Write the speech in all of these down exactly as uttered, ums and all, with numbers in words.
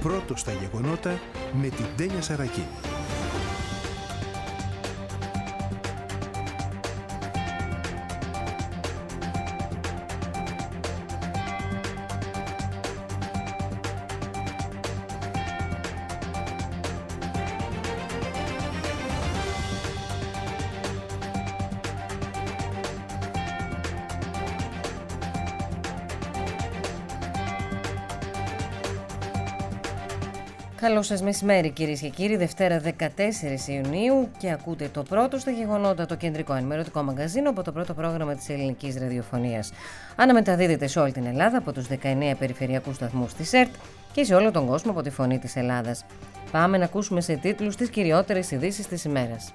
πρώτος στα γεγονότα με την Τένια Σαρακή. Καλό σας μεσημέρι κυρίες και κύριοι, Δευτέρα δεκατέσσερις Ιουνίου και ακούτε το πρώτο στα γεγονότα, το κεντρικό ενημερωτικό μαγκαζίνο από το πρώτο πρόγραμμα της ελληνικής ραδιοφωνίας. Αναμεταδίδεται σε όλη την Ελλάδα από τους δεκαεννέα περιφερειακούς σταθμούς της ΕΡΤ και σε όλο τον κόσμο από τη Φωνή της Ελλάδας. Πάμε να ακούσουμε σε τίτλους τις κυριότερες ειδήσεις της ημέρας.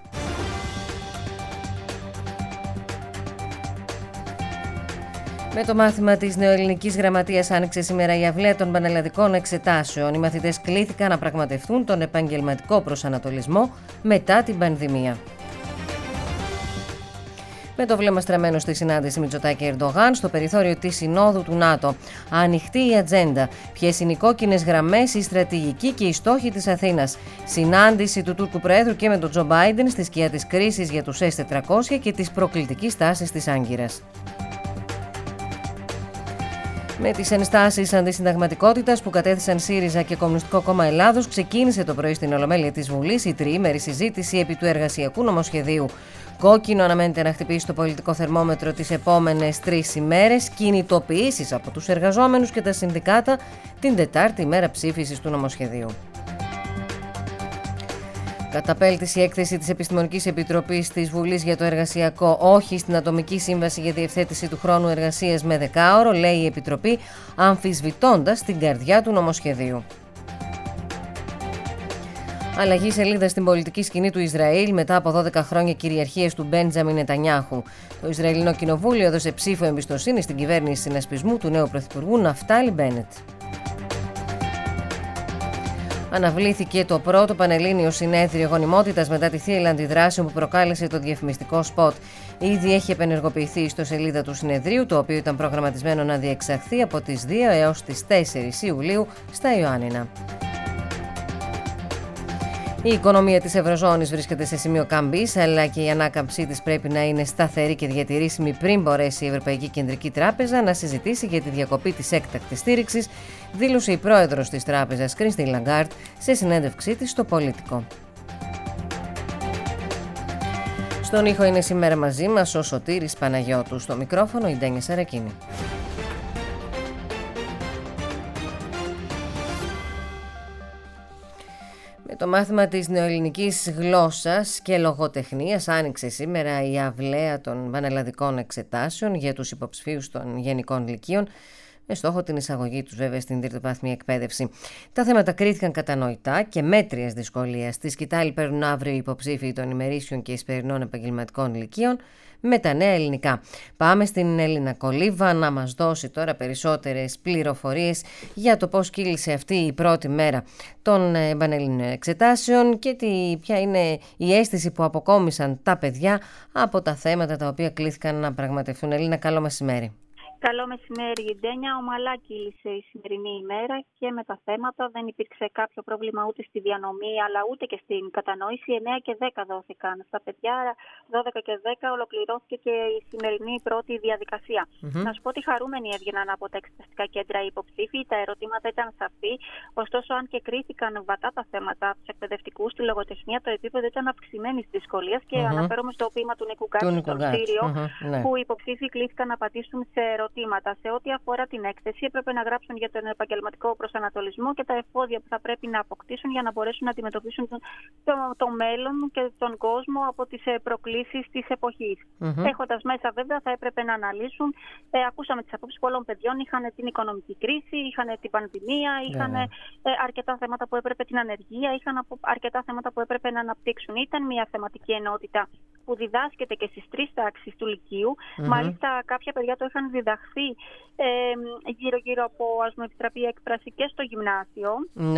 Με το μάθημα της νεοελληνικής γραμματείας άνοιξε σήμερα η αυλαία των πανελλαδικών εξετάσεων. Οι μαθητές κλήθηκαν να πραγματευτούν τον επαγγελματικό προσανατολισμό μετά την πανδημία. Με το βλέμμα στραμμένο στη συνάντηση Μητσοτάκη-Ερντογάν στο περιθώριο της Συνόδου του ΝΑΤΟ. Ανοιχτή η ατζέντα. Ποιες είναι οι κόκκινες γραμμές, η στρατηγική και οι στόχοι της Αθήνας. Συνάντηση του Τούρκου Προέδρου και με τον Τζο Μπάιντεν στη σκιά της κρίσης για τους ες τετρακόσια και της προκλητικής τάσης της Άγκυρας. Με τις ενστάσεις αντισυνταγματικότητας που κατέθεσαν ΣΥΡΙΖΑ και Κομμουνιστικό Κόμμα Ελλάδος, ξεκίνησε το πρωί στην Ολομέλεια της Βουλής η τριήμερη συζήτηση επί του εργασιακού νομοσχεδίου. Κόκκινο αναμένεται να χτυπήσει το πολιτικό θερμόμετρο τις επόμενες τρεις ημέρες, κινητοποιήσεις από τους εργαζόμενους και τα συνδικάτα την Τετάρτη ημέρα ψήφισης του νομοσχεδίου. Καταπέλτησε η έκθεση της Επιστημονικής Επιτροπής της Βουλής για το εργασιακό όχι στην ατομική σύμβαση για διευθέτηση του χρόνου εργασίας με δεκάωρο, λέει η Επιτροπή, αμφισβητώντας την καρδιά του νομοσχεδίου. Αλλαγή σελίδα στην πολιτική σκηνή του Ισραήλ μετά από δώδεκα χρόνια κυριαρχίας του Μπέντζαμιν Νετανιάχου. Το Ισραηλινό Κοινοβούλιο έδωσε ψήφο εμπιστοσύνη στην κυβέρνηση συνασπισμού του νέου Πρωθυπουργού Ναφτάλι Μπένετ. Αναβλήθηκε το πρώτο πανελλήνιο συνέδριο γονιμότητας μετά τη θύελλα αντιδράσεων που προκάλεσε το διαφημιστικό σποτ. Ήδη έχει επενεργοποιηθεί η ιστοσελίδα του συνεδρίου, το οποίο ήταν προγραμματισμένο να διεξαχθεί από τις δύο έως τις τέσσερις Ιουλίου στα Ιωάννινα. Η οικονομία της Ευρωζώνης βρίσκεται σε σημείο καμπής, αλλά και η ανάκαμψή της πρέπει να είναι σταθερή και διατηρήσιμη πριν μπορέσει η Ευρωπαϊκή Κεντρική Τράπεζα να συζητήσει για τη διακοπή της έκτακτης στήριξης, δήλωσε η πρόεδρος της τράπεζας, Κριστίν Λαγκάρντ, σε συνέντευξή της στο Πολίτικο. Στον ήχο είναι σήμερα μαζί μας ο Σωτήρης Παναγιώτου, στο μικρόφωνο η Τένια Σαρακίνη. Με το μάθημα της νεοελληνικής γλώσσας και λογοτεχνίας άνοιξε σήμερα η αυλαία των πανελλαδικών εξετάσεων για τους υποψηφίους των γενικών λυκείων, με στόχο την εισαγωγή τους βέβαια στην τριτοβάθμια εκπαίδευση. Τα θέματα κρίθηκαν κατανοητά και μέτριας δυσκολίας. Στη σκητάλη παίρνουν αύριο οι υποψήφοι των ημερήσιων και εισπερινών επαγγελματικών λυκείων με τα νέα ελληνικά. Πάμε στην Έλληνα Κολίβα να μας δώσει τώρα περισσότερες πληροφορίες για το πώς κύλησε αυτή η πρώτη μέρα των πανελλήνιων εξετάσεων και τι, ποια είναι η αίσθηση που αποκόμισαν τα παιδιά από τα θέματα τα οποία κλήθηκαν να πραγματευτούν. Έλληνα, καλό μεσημέρι. Καλό μεσημέρι, Ντένια. Ομαλά κύλησε η σημερινή ημέρα και με τα θέματα δεν υπήρξε κάποιο πρόβλημα ούτε στη διανομή αλλά ούτε και στην κατανόηση. εννέα και δέκα δόθηκαν στα παιδιά, δώδεκα και δέκα ολοκληρώθηκε και η σημερινή πρώτη διαδικασία. Mm-hmm. Να σου πω ότι χαρούμενοι έβγαιναν από τα εξεταστικά κέντρα οι υποψήφοι. Τα ερωτήματα ήταν σαφή. Ωστόσο, αν και κρίθηκαν βατά τα θέματα από του εκπαιδευτικού στη λογοτεχνία, το επίπεδο ήταν αυξημένη δυσκολία και mm-hmm. αναφέρομαι στο ποίημα του Νίκου Γκάτση στο Σύριο, mm-hmm. που οι υποψήφοι κλήθηκαν να απαντήσουν σε ερωτήματα. Σε ό,τι αφορά την έκθεση, έπρεπε να γράψουν για τον επαγγελματικό προσανατολισμό και τα εφόδια που θα πρέπει να αποκτήσουν για να μπορέσουν να αντιμετωπίσουν το, το, το μέλλον και τον κόσμο από τις προκλήσεις της εποχής. Mm-hmm. Έχοντας μέσα, βέβαια, θα έπρεπε να αναλύσουν. Ε, ακούσαμε τις απόψεις πολλών παιδιών. Είχαν την οικονομική κρίση, είχαν την πανδημία, είχαν yeah. ε, αρκετά θέματα που έπρεπε την ανεργία, είχαν αρκετά θέματα που έπρεπε να αναπτύξουν. Ήταν μια θεματική ενότητα που διδάσκεται και στις τρεις τάξεις του Λυκείου. Mm-hmm. Μάλιστα, κάποια παιδιά το είχαν διδαχθεί ε, γύρω-γύρω από, ας μου επιτραπεί η έκφραση, και στο γυμνάσιο. Ναι.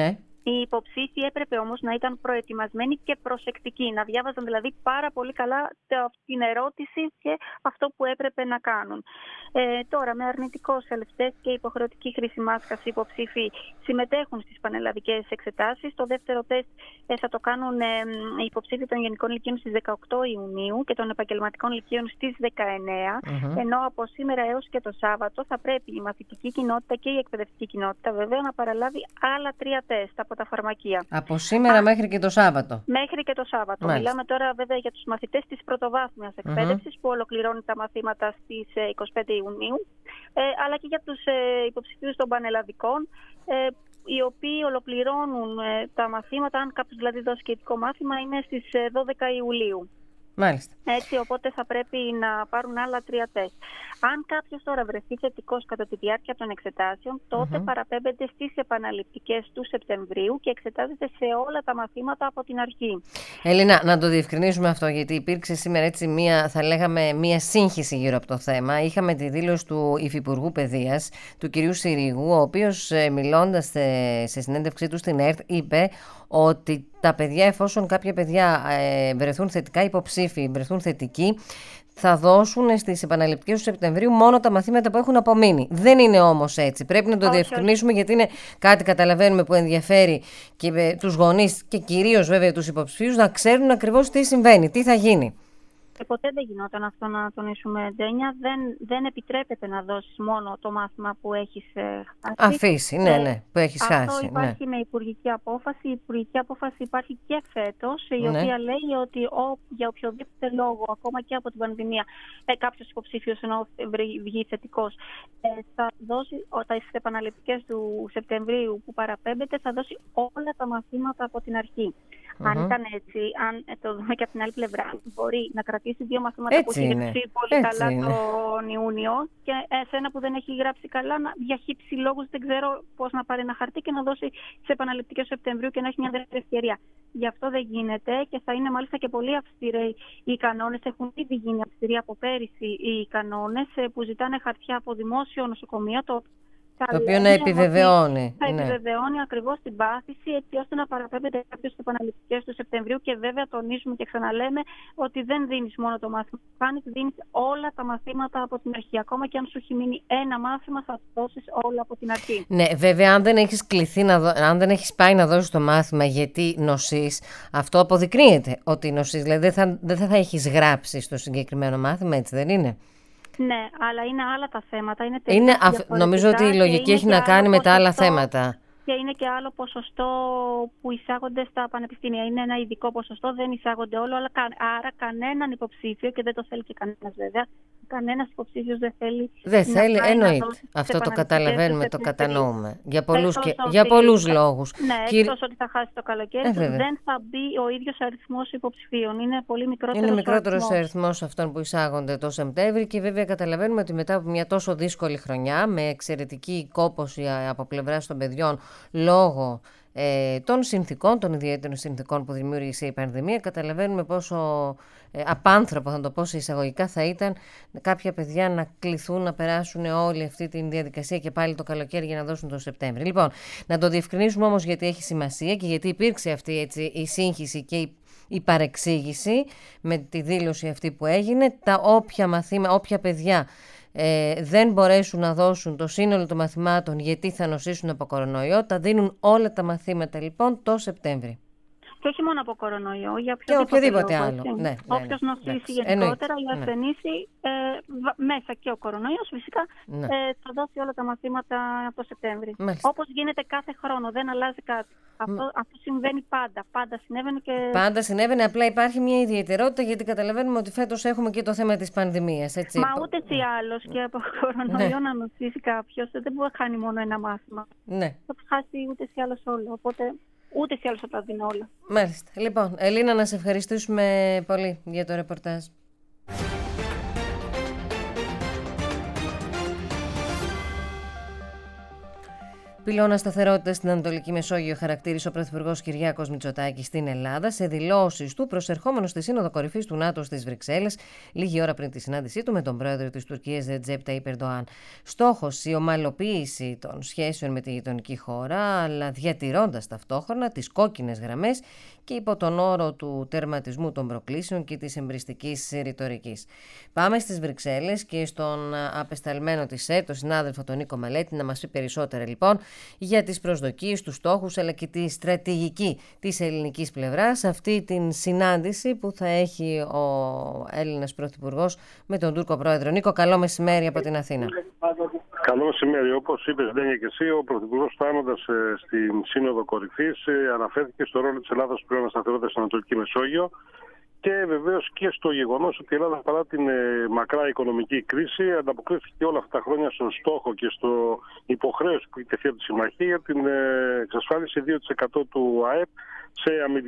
Οι υποψήφοι έπρεπε όμως να ήταν προετοιμασμένοι και προσεκτικοί, να διάβαζαν δηλαδή πάρα πολύ καλά την ερώτηση και αυτό που έπρεπε να κάνουν. Ε, τώρα, με αρνητικό self-test και υποχρεωτική χρήση μάσκας, οι υποψήφοι συμμετέχουν στις πανελλαδικές εξετάσεις. Το δεύτερο τεστ ε, θα το κάνουν ε, οι υποψήφοι των γενικών λυκείων στις δεκαοκτώ Ιουνίου και των επαγγελματικών λυκείων στις δεκαεννέα, mm-hmm. ενώ από σήμερα έως και το Σάββατο θα πρέπει η μαθητική κοινότητα και η εκπαιδευτική κοινότητα βέβαια να παραλάβει άλλα τρία τεστ από τα φαρμακεία. Από σήμερα Α, μέχρι και το Σάββατο. Μέχρι και το Σάββατο. Μάλιστα. Μιλάμε τώρα βέβαια για τους μαθητές της πρωτοβάθμιας εκπαίδευσης mm-hmm. που ολοκληρώνουν τα μαθήματα στις είκοσι πέντε Ιουνίου, ε, αλλά και για τους ε, υποψηφίους των πανελλαδικών, ε, οι οποίοι ολοκληρώνουν ε, τα μαθήματα, αν κάποιος δηλαδή δώσει και ειδικό μάθημα, είναι στις ε, δώδεκα Ιουλίου. Μάλιστα. Έτσι, οπότε θα πρέπει να πάρουν άλλα τρία τεστ. Αν κάποιος τώρα βρεθεί θετικός κατά τη διάρκεια των εξετάσεων, τότε mm-hmm. παραπέμπεται στις επαναληπτικές του Σεπτεμβρίου και εξετάζεται σε όλα τα μαθήματα από την αρχή. Ελίνα, να το διευκρινίσουμε αυτό, γιατί υπήρξε σήμερα έτσι μία, θα λέγαμε, μία σύγχυση γύρω από το θέμα. Είχαμε τη δήλωση του Υφυπουργού Παιδείας, του κυρίου Συρίγου, ο οποίος μιλώντας σε συνέντευξή του στην ΕΡΤ είπε ότι τα παιδιά, εφόσον κάποια παιδιά ε, βρεθούν θετικά υποψήφοι, βρεθούν θετικοί, θα δώσουν στις επαναληπτικές του Σεπτεμβρίου μόνο τα μαθήματα που έχουν απομείνει. Δεν είναι όμως έτσι. Πρέπει να το όχι, διευκρινίσουμε όχι. γιατί είναι κάτι, καταλαβαίνουμε, που ενδιαφέρει και ε, τους γονείς και κυρίως βέβαια τους υποψηφίους να ξέρουν ακριβώς τι συμβαίνει, τι θα γίνει. Και ποτέ δεν γινόταν αυτό, να τονίσουμε, Ντένια. Δεν, δεν επιτρέπεται να δώσεις μόνο το μάθημα που έχεις ε, χάσει. Αφήσει, ναι, ναι, που έχεις αυτό χάσει. Αυτό υπάρχει ναι. με υπουργική απόφαση. Η υπουργική απόφαση υπάρχει και φέτος, η ναι. οποία λέει ότι ο, για οποιοδήποτε λόγο, ακόμα και από την πανδημία, ε, κάποιος υποψήφιος ενώ βγει θετικός, ε, θα δώσει τις επαναληπτικές του Σεπτεμβρίου που παραπέμπεται, θα δώσει όλα τα μαθήματα από την αρχή. Mm-hmm. Αν ήταν έτσι, αν ε, το δούμε και από την άλλη πλευρά, μπορεί να κρατήσει δύο μαθήματα έτσι που έχει γράψει πολύ έτσι καλά είναι. τον Ιούνιο και σε ένα που δεν έχει γράψει καλά να διαχύψει λόγους, δεν ξέρω πώς, να πάρει ένα χαρτί και να δώσει τις επαναληπτικές του Σεπτεμβρίου και να έχει μια δεύτερη ευκαιρία. Γι' αυτό δεν γίνεται και θα είναι μάλιστα και πολύ αυστηροί οι κανόνες. Έχουν ήδη γίνει αυστηροί από πέρυσι οι κανόνες που ζητάνε χαρτιά από δημόσιο νοσοκομείο, το Το οποίο να επιβεβαιώνει. Θα ναι. επιβεβαιώνει ακριβώς την πάθηση, έτσι ώστε να παραπέμπεται κάποιος στις επαναληπτικές του Σεπτεμβρίου. Και βέβαια τονίζουμε και ξαναλέμε ότι δεν δίνεις μόνο το μάθημα που κάνεις, δίνεις όλα τα μαθήματα από την αρχή. Ακόμα και αν σου έχει μείνει ένα μάθημα, θα το δώσεις όλα από την αρχή. Ναι, βέβαια, αν δεν έχεις κληθεί, να δω... αν δεν έχεις πάει να δώσεις το μάθημα γιατί νοσείς, αυτό αποδεικνύεται ότι νοσείς. Δηλαδή δεν θα, δεν θα, θα έχεις γράψει στο συγκεκριμένο μάθημα, έτσι δεν είναι? Ναι, αλλά είναι άλλα τα θέματα. Είναι είναι αφ... Νομίζω ότι η λογική έχει να κάνει με τα άλλα θέματα. Και είναι και άλλο ποσοστό που εισάγονται στα πανεπιστήμια. Είναι ένα ειδικό ποσοστό, δεν εισάγονται όλο, αλλά κα... άρα κανέναν υποψήφιο, και δεν το θέλει και κανένας βέβαια, κανένας υποψήφιος δεν θέλει. Δεν θέλει, εννοείται. Αυτό το καταλαβαίνουμε, το κατανοούμε. Για πολλούς, και... για πολλούς λόγους. Ναι, Κύρι... εκτός ότι θα χάσει το καλοκαίρι, ε, δεν θα μπει ο ίδιος αριθμός υποψηφίων. Είναι πολύ μικρότερος. Είναι μικρότερος ο αριθμός αυτών που εισάγονται το Σεπτέμβρη και βέβαια καταλαβαίνουμε ότι μετά από μια τόσο δύσκολη χρονιά, με εξαιρετική κόπωση από πλευράς των παιδιών, λόγω ε, των συνθήκων, των ιδιαίτερων συνθήκων που δημιούργησε η πανδημία, καταλαβαίνουμε πόσο ε, απάνθρωπο, θα το πω σε εισαγωγικά, θα ήταν κάποια παιδιά να κληθούν να περάσουν όλη αυτή τη διαδικασία και πάλι το καλοκαίρι για να δώσουν το Σεπτέμβρη. Λοιπόν, να το διευκρινίσουμε όμως γιατί έχει σημασία και γιατί υπήρξε αυτή έτσι, η σύγχυση και η, η παρεξήγηση με τη δήλωση αυτή που έγινε. Τα όποια μαθήματα, όποια παιδιά Ε, δεν μπορέσουν να δώσουν το σύνολο των μαθημάτων γιατί θα νοσήσουν από κορονοϊό, τα δίνουν όλα τα μαθήματα λοιπόν το Σεπτέμβρη. Και όχι μόνο από κορονοϊό, για οποιοδήποτε, οποιοδήποτε λόγο, άλλο. Ναι, Όποιος ναι, ναι, νοσήσει ναι, γενικότερα ή ασθενήσει, ναι. ε, μέσα και ο κορονοϊός φυσικά, ναι. ε, θα δώσει όλα τα μαθήματα το Σεπτέμβρη. Μάλιστα. Όπως γίνεται κάθε χρόνο, δεν αλλάζει κάτι. Αυτό, αυτό συμβαίνει πάντα. Πάντα συνέβαινε και... Πάντα συνέβαινε, απλά υπάρχει μια ιδιαιτερότητα γιατί καταλαβαίνουμε ότι φέτος έχουμε και το θέμα της πανδημίας. Έτσι. Μα ούτε ή άλλως και από κορονοϊό ναι. να νοσήσει κάποιος, δεν μπορεί να χάνει μόνο ένα μάθημα. Ναι. Θα χάσει ούτε ή άλλως όλο. Οπότε ούτε ή άλλως θα τα δίνει όλα. Μάλιστα. Λοιπόν, Ελίνα, να σε ευχαριστήσουμε πολύ για το ρεπορτάζ. Πυλώνα σταθερότητα στην Ανατολική Μεσόγειο χαρακτήρισε ο Πρωθυπουργός Κυριάκος Μητσοτάκης στην Ελλάδα σε δηλώσεις του προσερχόμενος στη Σύνοδο Κορυφής του ΝΑΤΟ στις Βρυξέλλες, λίγη ώρα πριν τη συνάντησή του με τον πρόεδρο της Τουρκίας Ρετζέπ Ταΐπ Ερντοάν. Στόχος η ομαλοποίηση των σχέσεων με τη γειτονική χώρα, αλλά διατηρώντας ταυτόχρονα τις κόκκινες γραμμές και υπό τον όρο του τερματισμού των προκλήσεων και της εμπριστικής ρητορικής. Πάμε στις Βρυξέλλες και στον απεσταλμένο της ΕΡΤ, τον συνάδελφο τον Νίκο Μαλέτη, να μας πει περισσότερα λοιπόν για τις προσδοκίες, τους στόχους αλλά και τη στρατηγική της ελληνικής πλευράς, αυτή την συνάντηση που θα έχει ο Έλληνας Πρωθυπουργός με τον Τούρκο Πρόεδρο. Νίκο, καλό μεσημέρι από την Αθήνα. Καλό μεσημέρι. Όπως είπες, Ντένια, και εσύ, ο Πρωθυπουργός, φτάνοντας ε, στην Σύνοδο Κορυφής, ε, αναφέρθηκε στο ρόλο της Ελλάδας που πρέπει να σταθερότητα στην Ανατολική Μεσόγειο και βεβαίως και στο γεγονός ότι η Ελλάδα, παρά την ε, μακρά οικονομική κρίση, ανταποκρίθηκε όλα αυτά τα χρόνια στον στόχο και στο υποχρέωση που είχε τεθεί από τη Συμμαχία για την ε, εξασφάλιση δύο τοις εκατό του ΑΕΠ σε,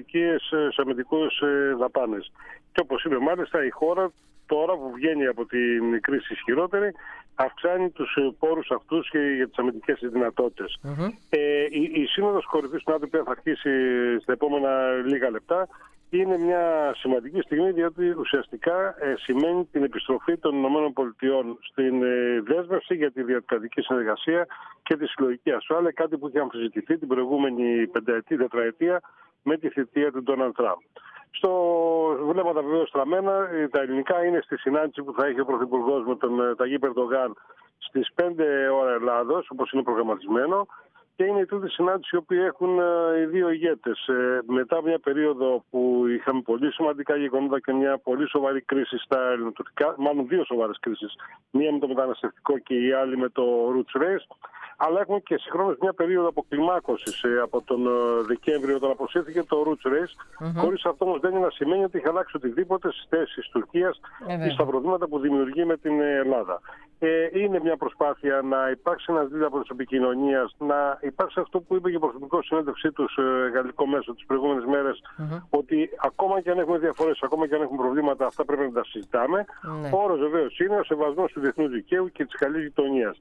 σε αμυντικούς ε, δαπάνες. Και όπως είπε, μάλιστα, η χώρα τώρα που βγαίνει από την κρίση ισχυρότερη, αυξάνει τους πόρους αυτούς και για τις αμυντικές δυνατότητες. Mm-hmm. Ε, η, η Σύνοδος Κορυφής του ΝΑΤΟ που θα αρχίσει στα επόμενα λίγα λεπτά είναι μια σημαντική στιγμή, διότι ουσιαστικά ε, σημαίνει την επιστροφή των ΗΠΑ στην ε, δέσμευση για τη διατρατική συνεργασία και τη συλλογική ασφάλεια, κάτι που είχε αμφισβητηθεί την προηγούμενη πενταετή, τετραετία με τη θητεία του Ντόναλντ Τραμπ. Στο βλέμματα βεβαίως στραμμένα, τα ελληνικά είναι στη συνάντηση που θα έχει ο Πρωθυπουργός με τον Ταγίπ Ερντογάν στις πέντε ώρα Ελλάδος, όπως είναι προγραμματισμένο, και είναι η τούτη συνάντηση η οποία έχουν οι δύο ηγέτες. Μετά μια περίοδο που είχαμε πολύ σημαντικά γεγονότα και μια πολύ σοβαρή κρίση στα ελληνοτουρκικά, μάλλον δύο σοβαρές κρίσεις, μία με το μεταναστευτικό και η άλλη με το Roots Race, αλλά έχουμε και συγχρόνως μια περίοδο αποκλιμάκωσης ε, από τον ε, Δεκέμβριο, όταν αποσύρθηκε το Roots Race, mm-hmm. χωρίς αυτό όμως δεν είναι να σημαίνει ότι έχει αλλάξει οτιδήποτε στις θέσεις της Τουρκίας mm-hmm. ή στα προβλήματα που δημιουργεί με την Ελλάδα. Ε, είναι μια προσπάθεια να υπάρξει ένας δίδαπος επικοινωνίας, να υπάρξει αυτό που είπε και η Πρωθυπουργός συνέντευξή του ε, γαλλικό μέσο τις προηγούμενες μέρες, mm-hmm. ότι ακόμα και αν έχουμε διαφορές, ακόμα και αν έχουμε προβλήματα, αυτά πρέπει να τα συζητάμε. Mm-hmm. Ο όρος βεβαίως είναι ο σεβασμός του διεθνούς δικαίου και της καλής γειτονίας.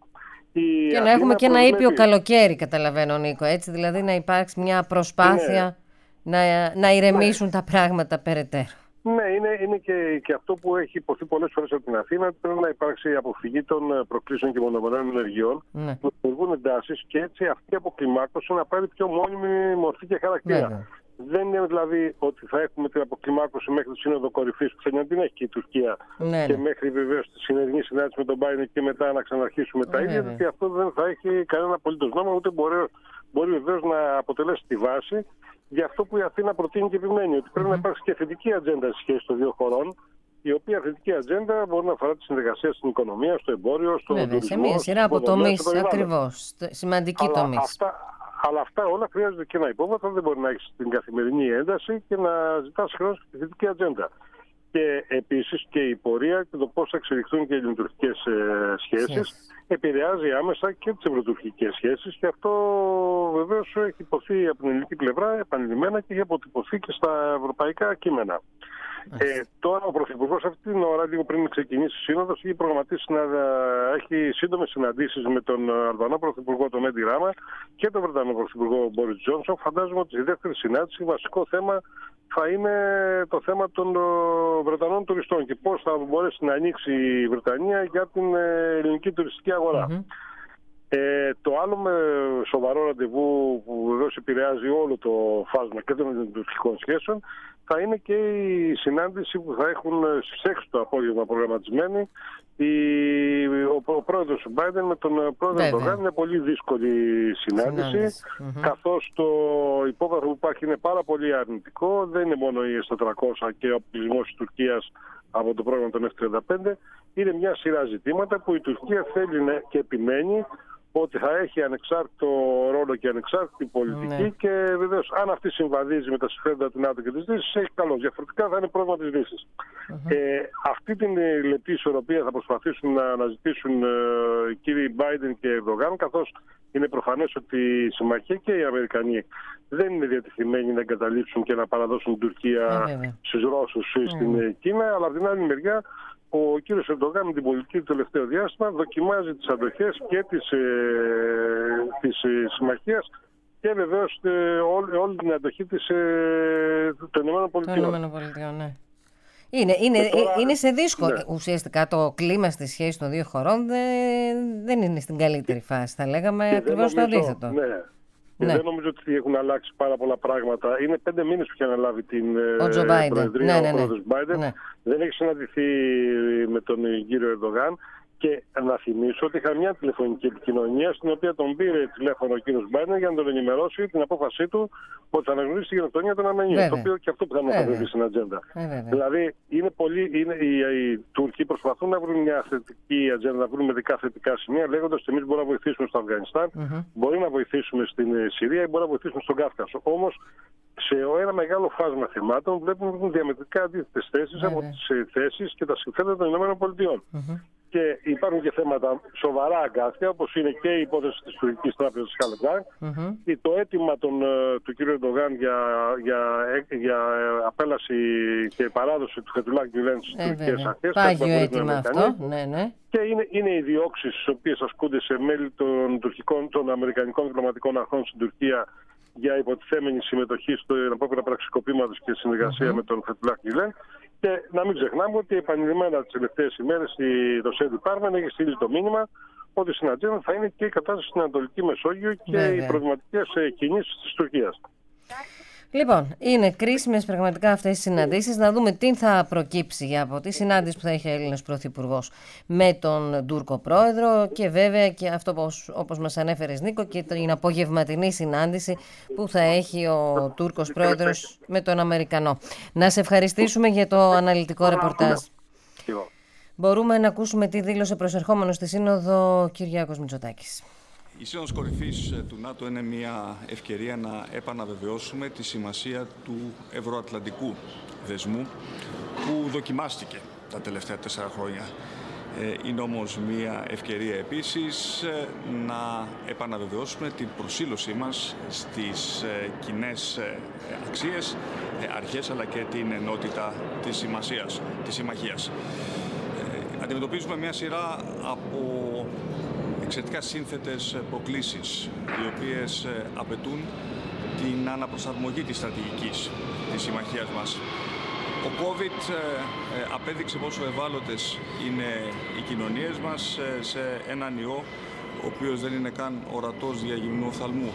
Η και να έχουμε και ένα ήπιο καλοκαίρι, καταλαβαίνω, Νίκο, έτσι, δηλαδή να υπάρξει μια προσπάθεια ναι. να, να ηρεμήσουν ναι. τα πράγματα περαιτέρω. Ναι, είναι, είναι και, και αυτό που έχει υποθεί πολλές φορές από την Αθήνα, ότι πρέπει να υπάρξει αποφυγή των προκλήσεων και μονομερών ενεργειών ναι. που δημιουργούν εντάσεις και έτσι αυτή η αποκλιμάκωση να πάρει πιο μόνιμη μορφή και χαρακτήρα. Ναι. Δεν είναι δηλαδή ότι θα έχουμε την αποκλιμάκωση μέχρι τη Σύνοδο Κορυφής που θέλει να την έχει και η Τουρκία ναι, και ναι. μέχρι βεβαίως τη σημερινή συνάντηση με τον Μπάιντεν και μετά να ξαναρχίσουμε τα ίδια, γιατί αυτό δεν θα έχει κανένα απολύτως νόημα, ούτε μπορεί, μπορεί βεβαίως να αποτελέσει τη βάση για αυτό που η Αθήνα προτείνει και επιμένει, ότι πρέπει mm-hmm. να υπάρξει και θετική ατζέντα στη σχέση των δύο χωρών, η οποία θετική ατζέντα μπορεί να αφορά τη συνεργασία στην οικονομία, στο εμπόριο, στο Βέβαια, τουρισμό. Σε μια σειρά από τομείς ακριβώς, σημαντική τομείς. Αλλά αυτά όλα χρειάζονται και ένα υπόβαθρο. Δεν μπορεί να έχει την καθημερινή ένταση και να ζητά χρέο τη θετική ατζέντα. Και επίσης και η πορεία και το πώς θα εξελιχθούν και οι ελληνοτουρκικές ε, σχέσεις yes. επηρεάζει άμεσα και τις ευρωτουρκικές σχέσεις. Και αυτό βεβαίως έχει υποθεί από την ελληνική πλευρά επανειλημμένα και έχει αποτυπωθεί και στα ευρωπαϊκά κείμενα. Yes. Ε, τώρα ο Πρωθυπουργός αυτή την ώρα, λίγο πριν ξεκινήσει η Σύνοδος, έχει προγραμματίσει να έχει σύντομες συναντήσεις με τον Αλβανό Πρωθυπουργό, τον Έντι Ράμα, και τον Βρετανό Πρωθυπουργό Μπόρις Τζόνσον. Φαντάζομαι ότι στη δεύτερη συνάντηση βασικό θέμα θα είναι το θέμα των Βρετανών τουριστών και πώς θα μπορέσει να ανοίξει η Βρετανία για την ελληνική τουριστική αγορά. Mm-hmm. Ε, το άλλο με σοβαρό ραντεβού που βεβαίως επηρεάζει όλο το φάσμα και των τουρκικών σχέσεων θα είναι και η συνάντηση που θα έχουν στις έξι το απόγευμα προγραμματισμένη η, ο, ο πρόεδρος Μπάιντεν με τον πρόεδρο Ερντογάν. Είναι πολύ δύσκολη συνάντηση, συνάντηση. Mm-hmm. καθώς το υπόβαθρο που υπάρχει είναι πάρα πολύ αρνητικό. Δεν είναι μόνο η ες τετρακόσια και ο απειλισμός της Τουρκίας από το πρόγραμμα των εφ τριάντα πέντε. Είναι μια σειρά ζητήματα που η Τουρκία θέλει και επιμένει ότι θα έχει ανεξάρτητο ρόλο και ανεξάρτητη πολιτική ναι. και βεβαίως αν αυτή συμβαδίζει με τα συμφέροντα του ΝΑΤΟ και της Δύσης, έχει καλώς. Διαφορετικά θα είναι πρόβλημα της Δύσης. Uh-huh. Ε, αυτή την λεπτή ισορροπία θα προσπαθήσουν να αναζητήσουν ε, οι κύριοι Μπάιντεν και Ερντογάν, καθώς είναι προφανές ότι η Συμμαχία και οι Αμερικανοί δεν είναι διατεθειμένοι να εγκαταλείψουν και να παραδώσουν την Τουρκία uh-huh. στους Ρώσους ή στην uh-huh. Κίνα, αλλά από την άλλη μεριά ο κύριος Ερντογάν με την πολιτική του τελευταίο διάστημα δοκιμάζει τις αντοχές και της, ε, της ε, συμμαχίας και βεβαίως ε, όλη, όλη την αντοχή της, ε, των ΗΠΑ. Ναι. Είναι, είναι, τώρα, είναι σε δύσκολο. Ναι. Ουσιαστικά το κλίμα στη σχέση των δύο χωρών δεν, δεν είναι στην καλύτερη φάση. Θα λέγαμε ακριβώς το αντίθετο. Ναι. Και ναι. δεν νομίζω ότι έχουν αλλάξει πάρα πολλά πράγματα. Είναι πέντε μήνες που έχει αναλάβει την ο Τζο Προεδρία ναι, ναι, ο πρόεδρος ναι. Μπάιντεν. Ναι. Δεν έχει συναντηθεί με τον κύριο Ερντογάν. Και να θυμίσω ότι είχα μια τηλεφωνική επικοινωνία στην οποία τον πήρε τηλέφωνο ο κύριος Μπάιντεν για να τον ενημερώσει την απόφασή του ότι θα αναγνωρίσει τη γενοκτονία των Αρμενίων. Το οποίο και αυτό που θα βρει στην ατζέντα. Βέβαια. Δηλαδή, είναι πολύ, είναι, οι, οι Τούρκοι προσπαθούν να βρουν μια θετική ατζέντα, να βρουν μερικά θετικά σημεία, λέγοντας ότι εμείς μπορούμε να βοηθήσουμε στο Αφγανιστάν, mm-hmm. μπορεί να βοηθήσουμε στην Συρία ή μπορεί να βοηθήσουμε στον Κάφκασο. Όμως, σε ένα μεγάλο φάσμα θεμάτων βλέπουμε διαμετρικά αντίθετες θέσεις από τις θέσεις και τα συμφέροντα των ΗΠΑ. Mm-hmm. Και υπάρχουν και θέματα σοβαρά αγκάθια, όπως είναι και η υπόθεση της τουρκικής τράπεζας της Χαλεγκάρ, mm-hmm. το αίτημα των, του κ. Ερντογάν για, για, για απέλαση και παράδοση του Φετουλάχ Γκιουλέν στις ε, τουρκικές αρχές. Πάγιο αίτημα αυτό, ναι, ναι. Και είναι, είναι οι διώξεις τις οποίες ασκούνται σε μέλη των, τουρκικών, των αμερικανικών διπλωματικών αρχών στην Τουρκία για υποτιθέμενη συμμετοχή στο εναπόκειρα πραξικοπήματος και συνεργασία mm-hmm. με τον Φετουλάχ Γκιουλέν. Και να μην ξεχνάμε ότι επανειλημμένα τις τελευταίες ημέρες το State Department έχει στείλει το μήνυμα ότι στην ατζέντα θα είναι και η κατάσταση στην Ανατολική Μεσόγειο και Βέβαια. οι προβληματικές κινήσεις της Τουρκίας. Λοιπόν, είναι κρίσιμες πραγματικά αυτές οι συναντήσεις. Να δούμε τι θα προκύψει από τη συνάντηση που θα έχει ο Έλληνας Πρωθυπουργός με τον Τούρκο Πρόεδρο και βέβαια και αυτό όπως, όπως μας ανέφερες Νίκο και την απογευματινή συνάντηση που θα έχει ο Τούρκος Πρόεδρος με τον Αμερικανό. Να σε ευχαριστήσουμε για το αναλυτικό ρεπορτάζ. Μπορούμε να ακούσουμε τι δήλωσε προσερχόμενος στη Σύνοδο ο Κυριάκος Μητσοτάκης. Η Σύνοδος Κορυφής του ΝΑΤΟ είναι μια ευκαιρία να επαναβεβαιώσουμε τη σημασία του ευρωατλαντικού δεσμού που δοκιμάστηκε τα τελευταία τέσσερα χρόνια. Είναι όμως μια ευκαιρία επίσης να επαναβεβαιώσουμε την προσήλωσή μας στις κοινές αξίες, αρχές αλλά και την ενότητα της σημασίας, της συμμαχίας. Αντιμετωπίζουμε μια σειρά από εξαιρετικά σύνθετες προκλήσεις, οι οποίες απαιτούν την αναπροσαρμογή της στρατηγικής της συμμαχίας μας. Ο COVID απέδειξε πόσο ευάλωτες είναι οι κοινωνίες μας σε έναν ιό ο οποίος δεν είναι καν ορατός δια γυμνού οφθαλμού.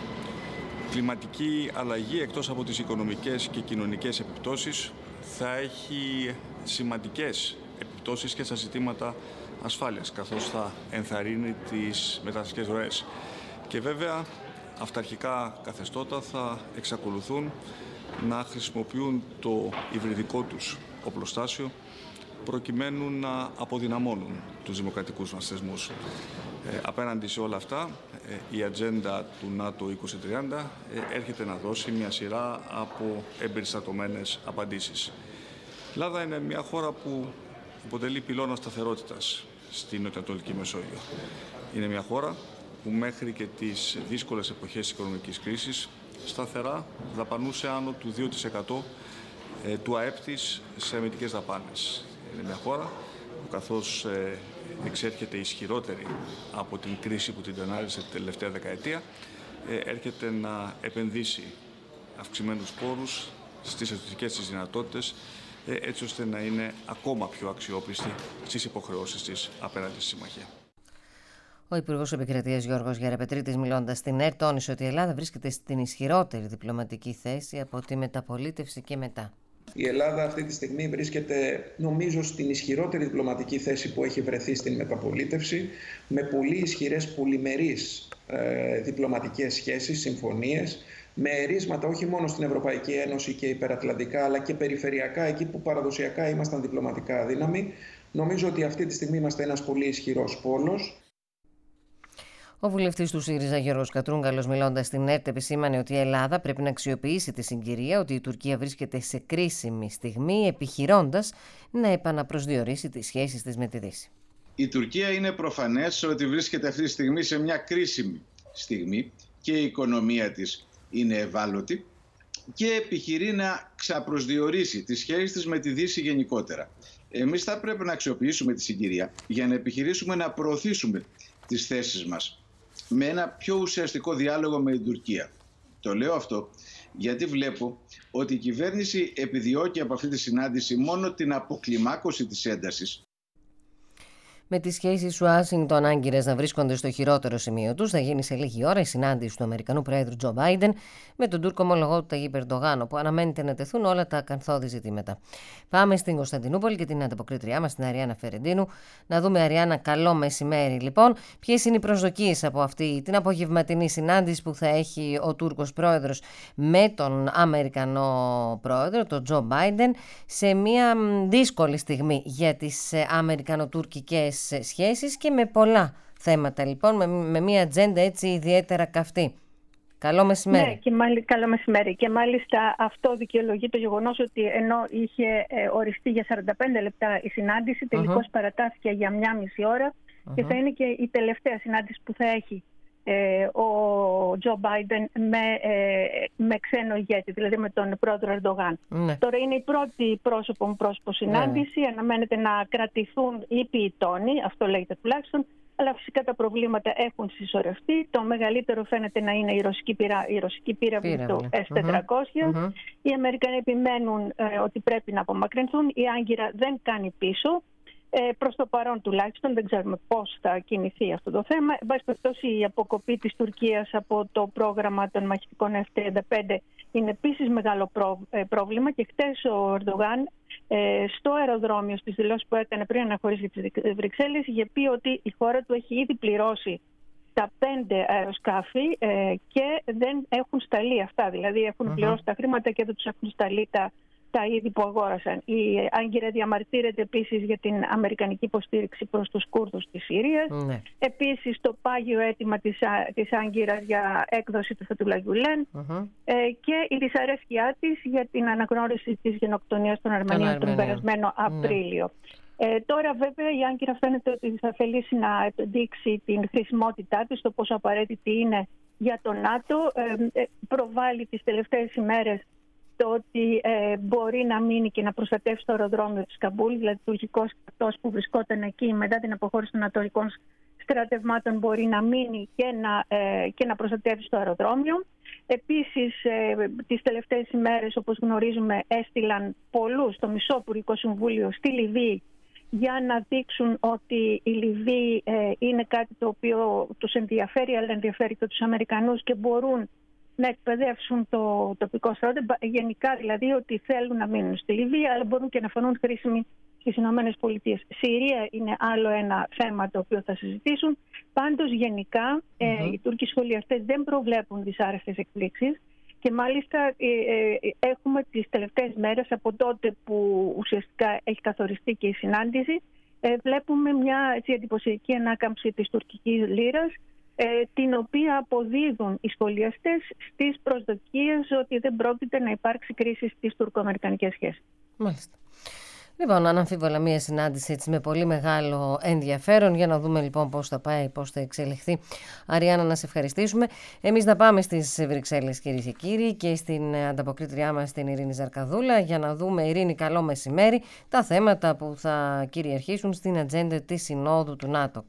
Κλιματική αλλαγή, εκτός από τις οικονομικές και κοινωνικές επιπτώσεις, θα έχει σημαντικές επιπτώσεις και στα ζητήματα ασφάλειας, καθώς θα ενθαρρύνει τις μεταναστευτικές ροές. Και βέβαια, αυταρχικά καθεστώτα θα εξακολουθούν να χρησιμοποιούν το υβριδικό τους οπλοστάσιο προκειμένου να αποδυναμώνουν τους δημοκρατικούς μας θεσμούς. Ε, απέναντι σε όλα αυτά, ε, η ατζέντα του ΝΑΤΟ είκοσι τριάντα ε, έρχεται να δώσει μια σειρά από εμπεριστατωμένες απαντήσεις. Η Ελλάδα είναι μια χώρα που αποτελεί πυλώνα σταθερότητας στην Νοτιοανατολική Μεσόγειο. Είναι μια χώρα που μέχρι και τις δύσκολες εποχές της οικονομικής κρίσης σταθερά δαπανούσε άνω του δύο τοις εκατό του ΑΕΠ της σε αμυντικές δαπάνες. Είναι μια χώρα που καθώς εξέρχεται ισχυρότερη από την κρίση που την τενάρισε την τελευταία δεκαετία, έρχεται να επενδύσει αυξημένους πόρους στις στρατιωτικές της δυνατότητες, έτσι ώστε να είναι ακόμα πιο αξιόπιστη στις υποχρεώσεις της απέναντι στη συμμαχία. Ο Υπουργός Επικρατείας Γιώργος Γεραπετρίτης, μιλώντας στην ΕΡΤ, τόνισε ότι η Ελλάδα βρίσκεται στην ισχυρότερη διπλωματική θέση από τη μεταπολίτευση και μετά. Η Ελλάδα αυτή τη στιγμή βρίσκεται, νομίζω, στην ισχυρότερη διπλωματική θέση που έχει βρεθεί στην μεταπολίτευση, με πολύ ισχυρές πολυμερείς ε, διπλωματικές σχέσεις, συμφωνίες, με ερίσματα όχι μόνο στην Ευρωπαϊκή Ένωση και υπερατλαντικά, αλλά και περιφερειακά, εκεί που παραδοσιακά ήμασταν διπλωματικά αδύναμοι. Νομίζω ότι αυτή τη στιγμή είμαστε ένας πολύ ισχυρός πόλος. Ο βουλευτής του ΣΥΡΙΖΑ Γιώργος Κατρούγκαλος, μιλώντας στην ΕΡΤ, επισήμανε ότι η Ελλάδα πρέπει να αξιοποιήσει τη συγκυρία, ότι η Τουρκία βρίσκεται σε κρίσιμη στιγμή, επιχειρώντας να επαναπροσδιορίσει τις σχέσεις της με τη Δύση. Η Τουρκία είναι προφανές ότι βρίσκεται αυτή τη στιγμή σε μια κρίσιμη στιγμή και η οικονομία της είναι ευάλωτη και επιχειρεί να ξαπροσδιορίσει τις σχέσεις της με τη Δύση γενικότερα. Εμείς θα πρέπει να αξιοποιήσουμε τη συγκυρία για να επιχειρήσουμε να προωθήσουμε τις θέσεις μας με ένα πιο ουσιαστικό διάλογο με την Τουρκία. Το λέω αυτό γιατί βλέπω ότι η κυβέρνηση επιδιώκει από αυτή τη συνάντηση μόνο την αποκλιμάκωση της έντασης. Με τις σχέσεις Ουάσιγκτον-Άγκυρας να βρίσκονται στο χειρότερο σημείο τους, θα γίνει σε λίγη ώρα η συνάντηση του Αμερικανού Προέδρου Τζο Μπάιντεν με τον Τούρκο ομολογό του Ταγίπ Ερντογάν, όπου αναμένεται να τεθούν όλα τα ακαθόδη ζητήματα. Πάμε στην Κωνσταντινούπολη και την ανταποκρίτριά μας, την Αριάννα Φερεντίνου. Να δούμε, Αριάννα, καλό μεσημέρι. Λοιπόν, ποιες είναι οι προσδοκίες από αυτή την απογευματινή συνάντηση που θα έχει ο Τούρκος Πρόεδρος με τον Αμερικανό Πρόεδρο, τον Τζο Μπάιντεν, σε μια δύσκολη στιγμή για τις αμερικανοτουρκικές σχέσεις και με πολλά θέματα, λοιπόν, με, με μια ατζέντα έτσι ιδιαίτερα καυτή. Καλό μεσημέρι. Ναι, και μάλιστα, καλό μεσημέρι. Και μάλιστα αυτό δικαιολογεί το γεγονός ότι ενώ είχε ε, οριστεί για σαράντα πέντε λεπτά η συνάντηση, τελικώς uh-huh. παρατάθηκε για μια μισή ώρα uh-huh. και θα είναι και η τελευταία συνάντηση που θα έχει ε, ο Τζο Μπάιντεν με, ε, με ξένο ηγέτη, δηλαδή με τον πρόεδρο Ερντογάν. Ναι. Τώρα είναι η πρώτη πρόσωπο πρόσωπο συνάντηση, ναι. Αναμένεται να κρατηθούν ήπιοι τόνοι, αυτό λέγεται τουλάχιστον, αλλά φυσικά τα προβλήματα έχουν συσσωρευτεί. Το μεγαλύτερο φαίνεται να είναι η ρωσική, πυρα, η ρωσική πύραυλη του ες τετρακόσια. Mm-hmm. Οι Αμερικανοί επιμένουν ε, ότι πρέπει να απομακρυνθούν. Η Άγκυρα δεν κάνει πίσω. Ε, προς το παρόν τουλάχιστον δεν ξέρουμε πώς θα κινηθεί αυτό το θέμα. Εν πάση περιπτώσει, η αποκοπή της Τουρκίας από το πρόγραμμα των μαχητικών εφ τριάντα πέντε είναι επίσης μεγάλο προ, ε, πρόβλημα και χτες ο Ερντογάν ε, στο αεροδρόμιο στις δηλώσεις που έκανε πριν αναχωρήσει τις Βρυξέλλες είχε πει ότι η χώρα του έχει ήδη πληρώσει τα πέντε αεροσκάφη ε, και δεν έχουν σταλεί αυτά. Δηλαδή έχουν uh-huh. πληρώσει τα χρήματα και δεν τους έχουν σταλεί τα τα είδη που αγόρασαν. Η Άγκυρα διαμαρτύρεται επίσης για την αμερικανική υποστήριξη προς τους Κούρδους της Συρίας. Ναι. Επίσης το πάγιο αίτημα της, της Άγκυρας για έκδοση του Φετουλlah Gülen uh-huh. ε, και η δυσαρέσκειά της για την αναγνώριση της γενοκτονίας των Αρμενίων τον περασμένο Απρίλιο. Ναι. Ε, τώρα βέβαια η Άγκυρα φαίνεται ότι θα θελήσει να επιδείξει την χρησιμότητά της, το πόσο απαραίτητη είναι για το ΝΑΤΟ. Ε, προβάλλει τις τελευταίες ημέρες το ότι ε, μπορεί να μείνει και να προστατεύσει το αεροδρόμιο της Καμπούλ, δηλαδή τουρκικός στρατός που βρισκόταν εκεί μετά την αποχώρηση των ανατολικών στρατευμάτων μπορεί να μείνει και να, ε, και να προστατεύσει το αεροδρόμιο. Επίσης, ε, τις τελευταίες ημέρες, όπως γνωρίζουμε, έστειλαν πολλούς στο μισό Υπουργικό Συμβούλιο στη Λιβύη για να δείξουν ότι η Λιβύη ε, είναι κάτι το οποίο τους ενδιαφέρει, αλλά ενδιαφέρει και τους Αμερικανούς και μπορούν να εκπαιδεύσουν το τοπικό στρατό, γενικά δηλαδή ότι θέλουν να μείνουν στη Λιβύη, αλλά μπορούν και να φανούν χρήσιμοι στις Ηνωμένες Πολιτείες. Συρία είναι άλλο ένα θέμα το οποίο θα συζητήσουν. Πάντως γενικά mm-hmm. ε, οι Τούρκοι σχολιαστές δεν προβλέπουν δυσάρεστες εκπλήξεις και μάλιστα ε, ε, έχουμε τις τελευταίες μέρες από τότε που ουσιαστικά έχει καθοριστεί και η συνάντηση, ε, βλέπουμε μια έτσι, εντυπωσιακή ανάκαμψη της τουρκικής λίρας, την οποία αποδίδουν οι σχολιαστές στις προσδοκίες ότι δεν πρόκειται να υπάρξει κρίση στις τουρκο-αμερικανικές σχέσεις. Μάλιστα. Λοιπόν, αναμφίβολα μια συνάντηση έτσι με πολύ μεγάλο ενδιαφέρον. Για να δούμε λοιπόν πώς θα πάει, πώς θα εξελιχθεί. Αριάννα, να σε ευχαριστήσουμε. Εμείς να πάμε στις Βρυξέλλες, κυρίες και κύριοι, και στην ανταποκρίτριά μας την Ειρήνη Ζαρκαδούλα, για να δούμε, Ειρήνη, καλό μεσημέρι, τα θέματα που θα κυριαρχήσουν στην ατζέντα της Συνόδου του ΝΑΤΟ.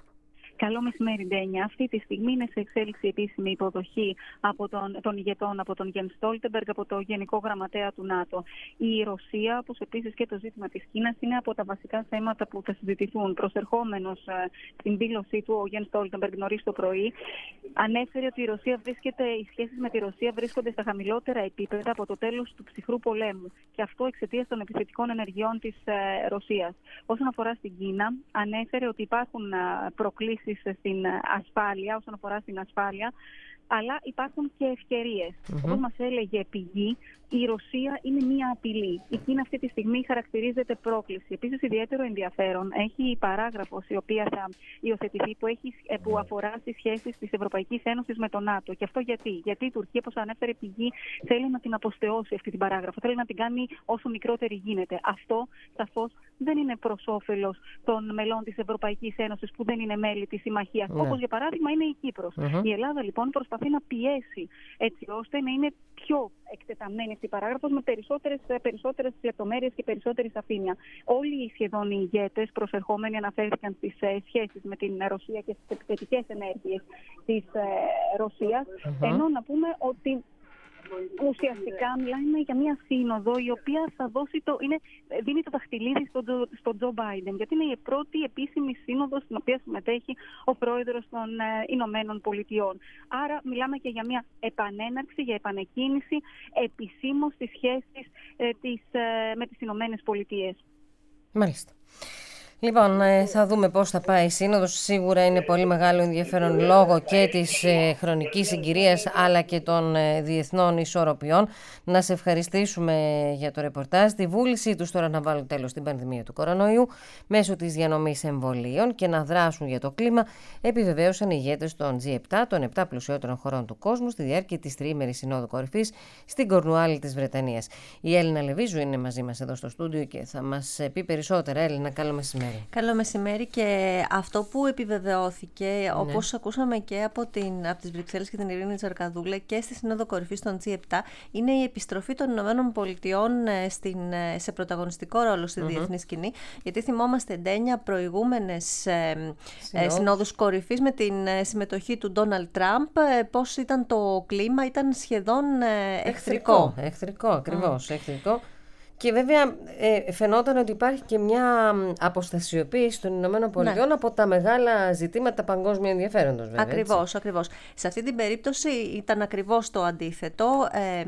Καλό μεσημέρι, Ντένια. Αυτή τη στιγμή είναι σε εξέλιξη επίσημη υποδοχή από τον, των ηγετών, από τον Γιεν Στόλτεμπεργκ, από το Γενικό Γραμματέα του ΝΑΤΟ. Η Ρωσία, όπως επίσης και το ζήτημα της Κίνας, είναι από τα βασικά θέματα που θα συζητηθούν. Προσερχόμενος ε, στην δήλωσή του, ο Γιεν Στόλτεμπεργκ νωρίς το πρωί, ανέφερε ότι η Ρωσία βρίσκεται, οι σχέσεις με τη Ρωσία βρίσκονται στα χαμηλότερα επίπεδα από το τέλος του ψυχρού πολέμου. Και αυτό εξαιτίας των επιθετικών ενεργειών της ε, Ρωσίας. Όσον αφορά στην Κίνα, ανέφερε ότι υπάρχουν ε, προκλήσεις στην ασφάλεια, όσον αφορά στην ασφάλεια, αλλά υπάρχουν και ευκαιρίες. Mm-hmm. Όπως μας έλεγε πηγή, η Ρωσία είναι μία απειλή. Η Κίνα αυτή τη στιγμή χαρακτηρίζεται πρόκληση. Επίσης, ιδιαίτερο ενδιαφέρον έχει η παράγραφος η οποία θα υιοθετηθεί που, έχει, που αφορά στις σχέσεις της Ευρωπαϊκής Ένωσης με το ΝΑΤΟ. Και αυτό γιατί. Γιατί η Τουρκία, όπως ανέφερε πηγή, θέλει να την αποστεώσει αυτή την παράγραφο. Θέλει να την κάνει όσο μικρότερη γίνεται. Αυτό σαφώς δεν είναι προς όφελος των μελών της Ευρωπαϊκής Ένωσης που δεν είναι μέλη της συμμαχίας. Yeah. Όπως για παράδειγμα είναι η Κύπρος. Mm-hmm. Η Ελλάδα λοιπόν προσπαθεί προσπαθεί να πιέσει έτσι ώστε να είναι πιο εκτεταμένη αυτή η παράγραφος με περισσότερες, περισσότερες λεπτομέρειες και περισσότερη σαφήνεια. Όλοι σχεδόν οι ηγέτες προσερχόμενοι αναφέρθηκαν στις ε, σχέσεις με την Ρωσία και στις επιθετικές ενέργειες της ε, Ρωσίας, uh-huh. ενώ να πούμε ότι ουσιαστικά μιλάμε για μια σύνοδο η οποία θα δώσει το, είναι, δίνει το δαχτυλίδι στον στο Τζο Μπάιντεν, γιατί είναι η πρώτη επίσημη σύνοδος στην οποία συμμετέχει ο πρόεδρος των ε, Ηνωμένων Πολιτειών. Άρα μιλάμε και για μια επανέναρξη, για επανεκκίνηση επισήμως στις σχέσεις ε, της, ε, με τις Ηνωμένες Πολιτείες. Μάλιστα. Λοιπόν, θα δούμε πώς θα πάει η Σύνοδος. Σίγουρα είναι πολύ μεγάλο ενδιαφέρον λόγω και της ε, χρονικής συγκυρίας αλλά και των ε, διεθνών ισορροπιών. Να σε ευχαριστήσουμε για το ρεπορτάζ. Τη βούλησή τους τώρα να βάλουν τέλος στην πανδημία του κορονοϊού μέσω της διανομής εμβολίων και να δράσουν για το κλίμα επιβεβαίωσαν οι ηγέτες των τζι επτά, των επτά πλουσιότερων χωρών του κόσμου, στη διάρκεια της τριήμερης Συνόδου Κορυφής στην Κορνουάλη της Βρετανίας. Η Έλληνα Λεβίζου είναι μαζί μας εδώ στο στούντιο και θα μας πει περισσότερα. Έλληνα, καλό μεσημέρι. Καλό μεσημέρι, και αυτό που επιβεβαιώθηκε, ναι. όπως ακούσαμε και από, την, από τις Βρυξέλλες και την Ειρήνη Τζαρκαδούλα και στη Σύνοδο Κορυφής των τζι επτά, είναι η επιστροφή των Ηνωμένων Πολιτειών στην, σε πρωταγωνιστικό ρόλο στη mm-hmm. διεθνή σκηνή. Γιατί θυμόμαστε, Ντένια, προηγούμενες ε, ε, συνόδους κορυφής με την συμμετοχή του Ντόναλντ Τραμπ, ε, πώς ήταν το κλίμα, ήταν σχεδόν ε, εχθρικό. Εχθρικό, εχθρικό ακριβώς, mm. εχθρικό. Και βέβαια ε, φαινόταν ότι υπάρχει και μια αποστασιοποίηση των Ηνωμένων Πολιτειών ναι. από τα μεγάλα ζητήματα παγκόσμιου ενδιαφέροντος. Βέβαια, ακριβώς, έτσι. ακριβώς. Σε αυτή την περίπτωση ήταν ακριβώς το αντίθετο.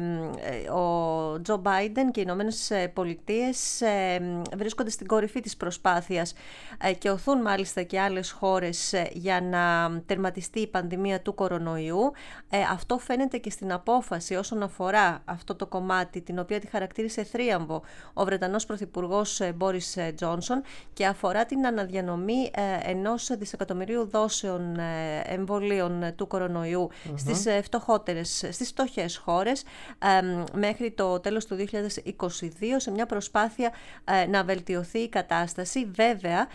Ε, ο Τζο Μπάιντεν και οι Ηνωμένες Πολιτείες ε, βρίσκονται στην κορυφή της προσπάθειας ε, και οθούν μάλιστα και άλλες χώρες ε, για να τερματιστεί η πανδημία του κορονοϊού. Ε, αυτό φαίνεται και στην απόφαση όσον αφορά αυτό το κομμάτι, την οποία τη χαρακτήρισε θρίαμβο ο Βρετανός Πρωθυπουργός Μπόρις Τζόνσον, και αφορά την αναδιανομή ενός δισεκατομμυρίου δόσεων εμβολίων του κορονοϊού mm-hmm. στις φτωχότερες, στις φτωχές χώρες μέχρι το τέλος του δύο χιλιάδες είκοσι δύο, σε μια προσπάθεια να βελτιωθεί η κατάσταση. Βέβαια,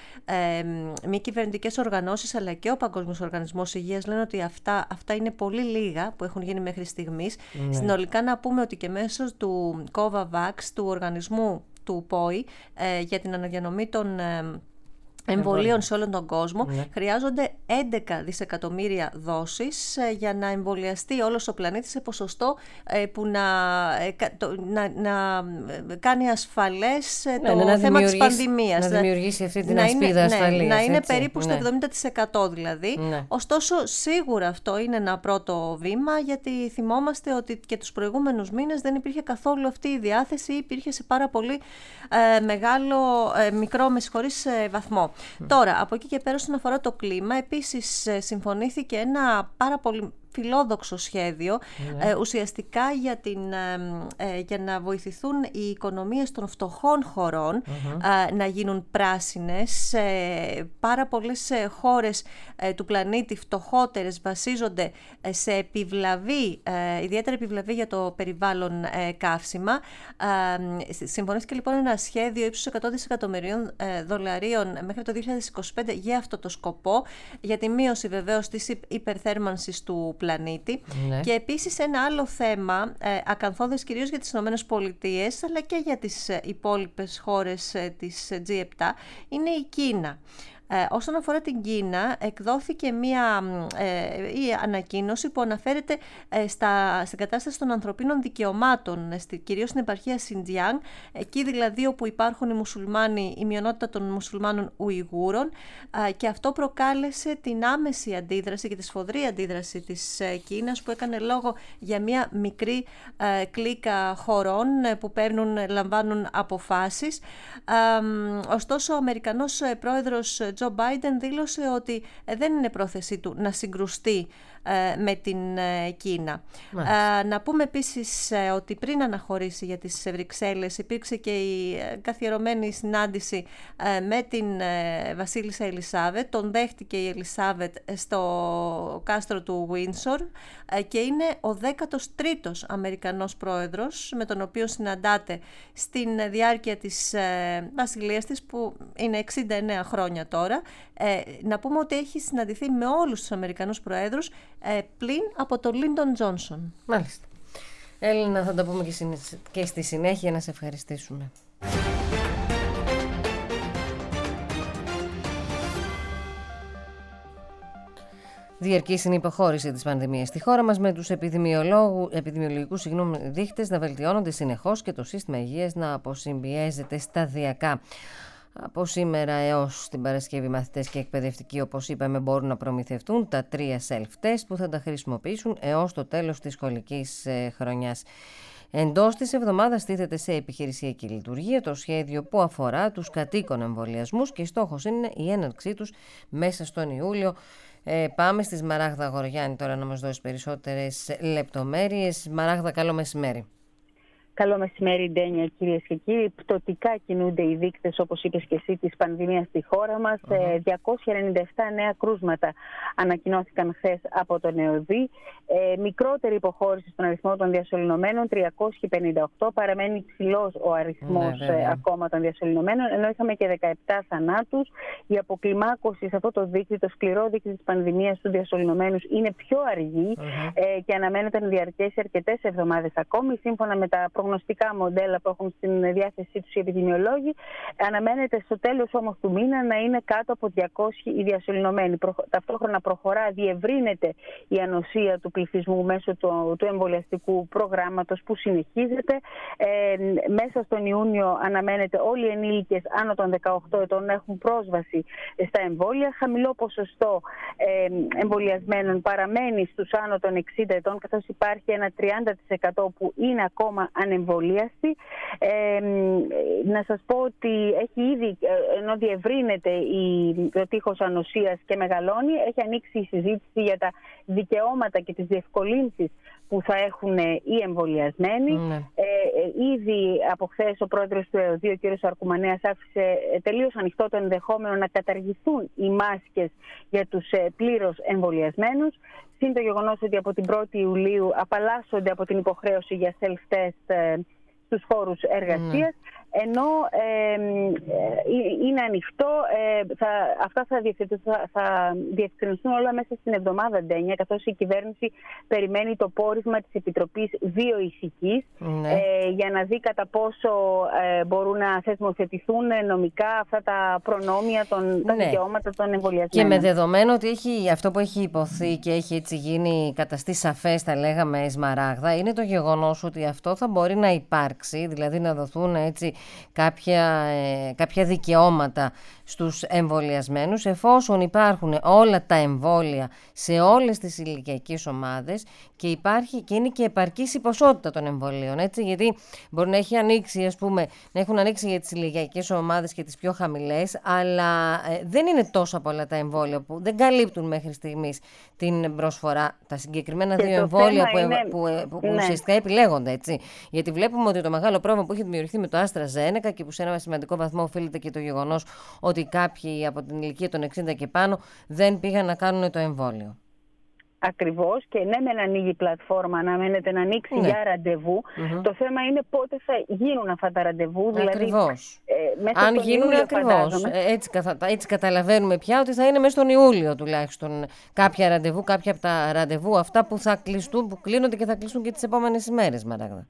μη κυβερνητικές οργανώσεις αλλά και ο Παγκόσμιος Οργανισμός Υγείας λένε ότι αυτά, αυτά είναι πολύ λίγα που έχουν γίνει μέχρι στιγμής. Mm-hmm. Συνολικά να πούμε ότι και μέσω του COVAVAX, του οργανισμού του ΠΟΗ ε, για την αναδιανομή των ε, εμβολίων σε όλον τον κόσμο, ναι. χρειάζονται έντεκα δισεκατομμύρια δόσεις ε, για να εμβολιαστεί όλος ο πλανήτης σε ποσοστό ε, που να, ε, το, να, να κάνει ασφαλές ε, το ναι, θέμα της πανδημίας. Να δημιουργήσει αυτή την να ασπίδα είναι, ασφαλείας. Ναι, να είναι έτσι, περίπου στο ναι. εβδομήντα τοις εκατό δηλαδή. Ναι. Ωστόσο, σίγουρα αυτό είναι ένα πρώτο βήμα, γιατί θυμόμαστε ότι και τους προηγούμενους μήνες δεν υπήρχε καθόλου αυτή η διάθεση, υπήρχε σε πάρα πολύ ε, μεγάλο, ε, μικρό με συγχωρείς, ε, βαθμό. Mm. Τώρα, από εκεί και πέρα, όσον αφορά το κλίμα, επίσης συμφωνήθηκε ένα πάρα πολύ φιλόδοξο σχέδιο yeah. ε, ουσιαστικά για, την, ε, για να βοηθηθούν οι οικονομίες των φτωχών χωρών uh-huh. ε, να γίνουν πράσινες. Ε, πάρα πολλές ε, χώρες ε, του πλανήτη φτωχότερες βασίζονται ε, σε επιβλαβή, ε, ιδιαίτερα επιβλαβή για το περιβάλλον ε, καύσιμα. Ε, συμφωνήθηκε λοιπόν ένα σχέδιο ύψους εκατό δισεκατομμυρίων ε, δολαρίων μέχρι το δύο χιλιάδες είκοσι πέντε για αυτό το σκοπό, για τη μείωση βεβαίως της υπερθέρμανσης του πλανήτη. Ναι. Και επίσης ένα άλλο θέμα, ε, ακαθόδες κυρίως για τις Ηνωμένες Πολιτείες αλλά και για τις ε, υπόλοιπες χώρες ε, της τζι επτά, είναι η Κίνα. Ε, όσον αφορά την Κίνα, εκδόθηκε μία ε, η ανακοίνωση που αναφέρεται ε, στα, στην κατάσταση των ανθρωπίνων δικαιωμάτων, στη, κυρίως στην επαρχία Σιντζιάνγκ, εκεί δηλαδή όπου υπάρχουν οι μουσουλμάνοι, η μειονότητα των μουσουλμάνων Ουιγούρων, ε, και αυτό προκάλεσε την άμεση αντίδραση και τη σφοδρή αντίδραση της ε, Κίνας, που έκανε λόγο για μία μικρή ε, κλίκα χωρών ε, που παίρνουν, λαμβάνουν αποφάσεις. Ε, ωστόσο, ο Αμερικανός ε, πρόεδρος Τζο Μπάιντεν δήλωσε ότι δεν είναι πρόθεσή του να συγκρουστεί με την Κίνα. Μάλιστα. Να πούμε επίσης ότι πριν αναχωρήσει για τις Βρυξέλλες υπήρξε και η καθιερωμένη συνάντηση με την βασίλισσα Ελισάβετ. Τον δέχτηκε η Ελισάβετ στο κάστρο του Γουίνσορ και είναι ο δέκατος τρίτος Αμερικανός πρόεδρος με τον οποίο συναντάται στην διάρκεια της βασιλείας της, που είναι εξήντα εννέα χρόνια τώρα. Να πούμε ότι έχει συναντηθεί με όλους τους Αμερικανούς προέδρους ε, πλην από το Λίντον Τζόνσον. Μάλιστα. Έλληνα, θα τα πούμε και στη συνέχεια, να σε ευχαριστήσουμε. Διαρκής είναι η υποχώρηση της πανδημίας στη χώρα μας, με τους επιδημιολογικούς δείχτες να βελτιώνονται συνεχώς και το σύστημα υγείας να αποσυμπιέζεται σταδιακά. Από σήμερα έως την Παρασκευή, μαθητές και εκπαιδευτικοί, όπως είπαμε, μπορούν να προμηθευτούν τα τρία self-test που θα τα χρησιμοποιήσουν έως το τέλος της σχολικής ε, χρονιάς. Εντός της εβδομάδας τίθεται σε επιχειρησιακή λειτουργία το σχέδιο που αφορά τους κατοίκων εμβολιασμούς και στόχος είναι η έναρξή τους μέσα στον Ιούλιο. Ε, πάμε στη Μαράγδα Γοριάννη τώρα να μας δώσει περισσότερες λεπτομέρειες. Μαράγδα, καλό μεσημέρι. Καλό μεσημέρι, Ντένια, κυρίες και κύριοι. Πτωτικά κινούνται οι δείκτες, όπως είπες και εσύ, της πανδημίας στη χώρα μας. Uh-huh. διακόσια ενενήντα επτά νέα κρούσματα ανακοινώθηκαν χθες από τον ΕΟΔΗ. Ε, μικρότερη υποχώρηση στον αριθμό των διασωληνωμένων, τριακόσιοι πενήντα οκτώ. Παραμένει ψηλός ο αριθμός uh-huh. ε, ακόμα των διασωληνωμένων, ενώ είχαμε και δεκαεπτά θανάτους. Η αποκλιμάκωση σε αυτό το δείκτη, το σκληρό δείκτη της πανδημίας στους διασωληνωμένους, είναι πιο αργή uh-huh. ε, και αναμένεται να διαρκέσει αρκετές εβδομάδες ακόμη, σύμφωνα με τα προγνωστικά μοντέλα που έχουν στην διάθεσή τους οι επιδημιολόγοι. Αναμένεται στο τέλος όμως του μήνα να είναι κάτω από διακόσιοι οι διασωληνωμένοι. Ταυτόχρονα προχωρά, διευρύνεται η ανοσία του πληθυσμού μέσω του, του εμβολιαστικού προγράμματος που συνεχίζεται. Ε, μέσα στον Ιούνιο αναμένεται όλοι οι ενήλικες άνω των δεκαοκτώ ετών να έχουν πρόσβαση στα εμβόλια. Χαμηλό ποσοστό ε, εμβολιασμένων παραμένει στους άνω των εξήντα ετών, καθώς υπάρχει ένα τριάντα τοις εκατό που είναι ακόμα ανεμβολίαστη. Ε, να σας πω ότι έχει ήδη, ενώ διευρύνεται η, το τείχος ανοσίας και μεγαλώνει, έχει ανοίξει η συζήτηση για τα δικαιώματα και τις διευκολύνσεις που θα έχουν οι εμβολιασμένοι. Mm. Ε, ήδη από χθες ο πρόεδρος του ΕΟΔΗ, ο κ. Αρκουμανέας, άφησε τελείως ανοιχτό το ενδεχόμενο να καταργηθούν οι μάσκες για τους πλήρως εμβολιασμένους. Συν το γεγονός ότι από την πρώτη Ιουλίου απαλλάσσονται από την υποχρέωση για self-test στους χώρους εργασίας, mm. ενώ ε, ε, είναι ανοιχτό, ε, θα, αυτά θα, θα, θα διευκρινιστούν όλα μέσα στην εβδομάδα, Ντένια, καθώς η κυβέρνηση περιμένει το πόρισμα της Επιτροπής Βιοειθικής mm. ε, για να δει κατά πόσο ε, μπορούν να θεσμοθετηθούν νομικά αυτά τα προνόμια, των, τα mm. δικαιώματα των εμβολιασμένων. Και με δεδομένο ότι έχει, αυτό που έχει υποθεί και έχει έτσι γίνει καταστεί σαφές, θα λέγαμε, Σμαράγδα, είναι το γεγονός ότι αυτό θα μπορεί να υπάρξει, δηλαδή να δοθούν έτσι κάποια, ε, κάποια δικαιώματα στους εμβολιασμένους, εφόσον υπάρχουν όλα τα εμβόλια σε όλες τις ηλικιακές ομάδες και υπάρχει και είναι και επαρκής η ποσότητα των εμβολίων, έτσι, γιατί μπορεί να έχει ανοίξει, ας πούμε, να έχουν ανοίξει για τις ηλικιακές ομάδες και τις πιο χαμηλές, αλλά ε, δεν είναι τόσα πολλά τα εμβόλια που δεν καλύπτουν μέχρι στιγμής την προσφορά, τα συγκεκριμένα και δύο εμβόλια που, είναι... που, που, που ναι. ουσιαστικά επιλέγονται, έτσι, γιατί βλέπουμε ότι το μεγάλο πρόβλημα που έχει δημιουργηθεί με το AstraZeneca και που σε ένα σημαντικό βαθμό οφείλεται και το γεγονός ότι κάποιοι από την ηλικία των εξήντα και πάνω δεν πήγαν να κάνουν το εμβόλιο. Ακριβώς, και ναι, μεν ανοίγει η πλατφόρμα, αναμένεται να ανοίξει ναι. για ραντεβού. Mm-hmm. Το θέμα είναι πότε θα γίνουν αυτά τα ραντεβού. Ακριβώς. Δηλαδή, ε, αν γίνουν ακριβώς. Έτσι, έτσι καταλαβαίνουμε πια ότι θα είναι μέσα στον Ιούλιο τουλάχιστον κάποια ραντεβού, κάποια από τα ραντεβού αυτά που θα κλειστούν, που κλείνονται και θα κλειστούν και τις επόμενες ημέρες, Μαράγδα.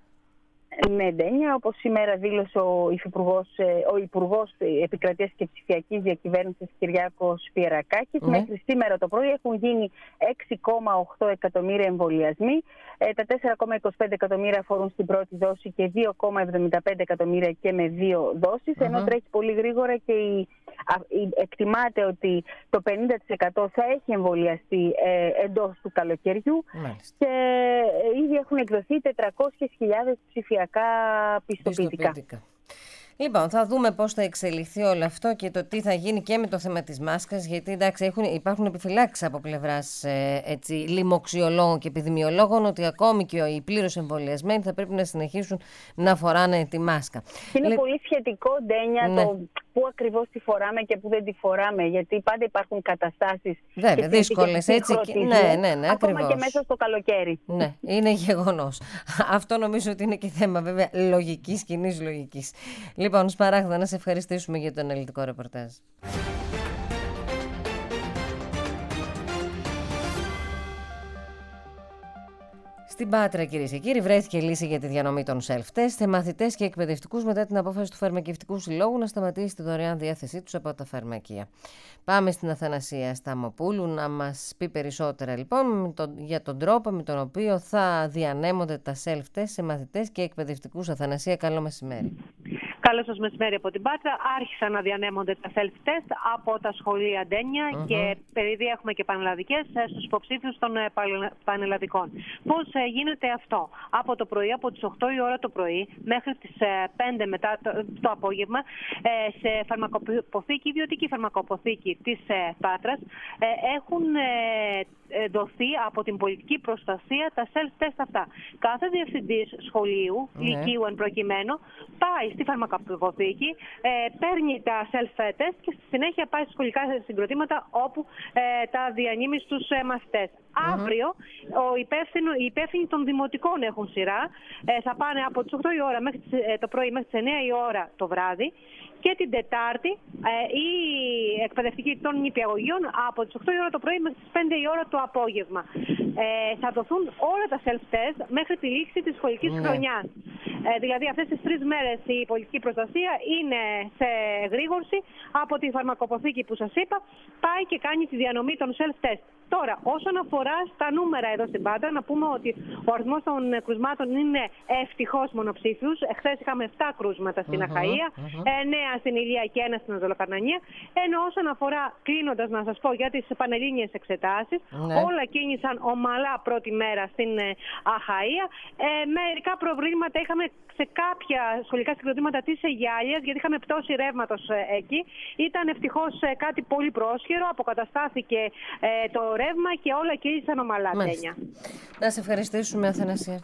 Ναι, Ντένια, όπως σήμερα δήλωσε ο Υφυπουργός, ο Υπουργός Επικρατείας και Ψηφιακής Διακυβέρνησης Κυριάκος Πιερακάκης, ναι. μέχρι σήμερα το πρωί έχουν γίνει έξι κόμμα οκτώ εκατομμύρια εμβολιασμοί. Ε, τα τέσσερα κόμμα είκοσι πέντε εκατομμύρια αφορούν στην πρώτη δόση και δύο κόμμα εβδομήντα πέντε εκατομμύρια και με δύο δόσεις, uh-huh. ενώ τρέχει πολύ γρήγορα και η, α, η, εκτιμάται ότι το πενήντα τοις εκατό θα έχει εμβολιαστεί ε, εντός του καλοκαιριού. Μάλιστα. Και ε, ήδη έχουν εκδοθεί τετρακόσιες χιλιάδες ψηφιακά πιστοποιητικά. πιστοποιητικά. Λοιπόν, θα δούμε πώς θα εξελιχθεί όλο αυτό και το τι θα γίνει και με το θέμα της μάσκας, γιατί εντάξει, έχουν, υπάρχουν επιφυλάξεις από πλευράς ε, έτσι, λοιμοξιολόγων και επιδημιολόγων ότι ακόμη και οι πλήρως εμβολιασμένοι θα πρέπει να συνεχίσουν να φοράνε τη μάσκα. Είναι Λε... πολύ σχετικό, Ντένια, ναι. το πού ακριβώς τη φοράμε και πού δεν τη φοράμε, γιατί πάντα υπάρχουν καταστάσεις δύσκολες, έτσι. Και... Ναι, ναι, ναι, ακόμα ακριβώς. και μέσα στο καλοκαίρι. Ναι, είναι γεγονός. Αυτό νομίζω ότι είναι και θέμα βέβαια λογικής, κοινής λογικής. Λοιπόν, Σμαράγδα, να σε ευχαριστήσουμε για το αναλυτικό ρεπορτάζ. Στην Πάτρα, κυρίες και κύριοι, βρέθηκε λύση για τη διανομή των self-test σε μαθητές και εκπαιδευτικούς μετά την απόφαση του Φαρμακευτικού Συλλόγου να σταματήσει τη δωρεάν διάθεσή τους από τα φαρμακεία. Πάμε στην Αθανασία Σταμοπούλου να μας πει περισσότερα λοιπόν για τον τρόπο με τον οποίο θα διανέμονται τα self-test σε μαθητές και εκπαιδευτικούς. Αθανασία, καλό μεσημέρι. Καλό σας μεσημέρι από την Πάτρα. Άρχισαν να διανέμονται τα self-test από τα σχολεία Ντένια uh-huh. και επειδή έχουμε και πανελλαδικές στους υποψήφιους των πανελλαδικών. Πώς γίνεται αυτό? Από το πρωί, από τις οκτώ η ώρα το πρωί μέχρι τις πέντε μετά το, το απόγευμα σε φαρμακοποθήκη, ιδιωτική φαρμακοποθήκη της Πάτρας έχουν δοθεί από την πολιτική προστασία τα self-test αυτά. Κάθε διευθυντής σχολείου, ναι. λυκείου εν προκειμένου, πάει στη φαρμακοποθήκη, ε, παίρνει τα self-test και στη συνέχεια πάει στα σχολικά συγκροτήματα όπου ε, τα διανύμει στους ε, μαθητές. Mm-hmm. Αύριο ο υπεύθυνο, οι υπεύθυνοι των δημοτικών έχουν σειρά. Ε, θα πάνε από τις οκτώ η ώρα μέχρι τις, ε, το πρωί μέχρι τις εννιά η ώρα το βράδυ. Και την Τετάρτη ε, οι εκπαιδευτικοί των νηπιαγωγείων από τις οκτώ η ώρα το πρωί μέχρι τις πέντε η ώρα το απόγευμα. Ε, θα δοθούν όλα τα self-test μέχρι τη λήξη της σχολικής mm. χρονιάς. Ε, δηλαδή αυτές τις τρεις μέρες η πολιτική προστασία είναι σε γρήγορση από τη φαρμακοποθήκη που σας είπα, πάει και κάνει τη διανομή των self-test. Τώρα, όσον αφορά στα νούμερα εδώ στην Πάτρα, να πούμε ότι ο αριθμός των κρουσμάτων είναι ευτυχώς μονοψήφιους. Εχθές είχαμε επτά κρούσματα στην uh-huh, Αχαΐα, uh-huh. εννέα στην Ηλία και ένα στην Οδολοκαρνανία. Ενώ όσον αφορά, κλείνοντας να σας πω για τις πανελλήνιες εξετάσεις, uh-huh. όλα κίνησαν ομαλά πρώτη μέρα στην Αχαΐα. Ε, μερικά προβλήματα είχαμε σε κάποια σχολικά συγκροτήματα της Αιγιάλιας, γιατί είχαμε πτώση ρεύματος εκεί. Ήταν ευτυχώς κάτι πολύ πρόσχερο, αποκαταστάθηκε ε, το ρεύμα και όλα κύλησαν ομαλά. Τένια. Να σε ευχαριστήσουμε, Αθανασία.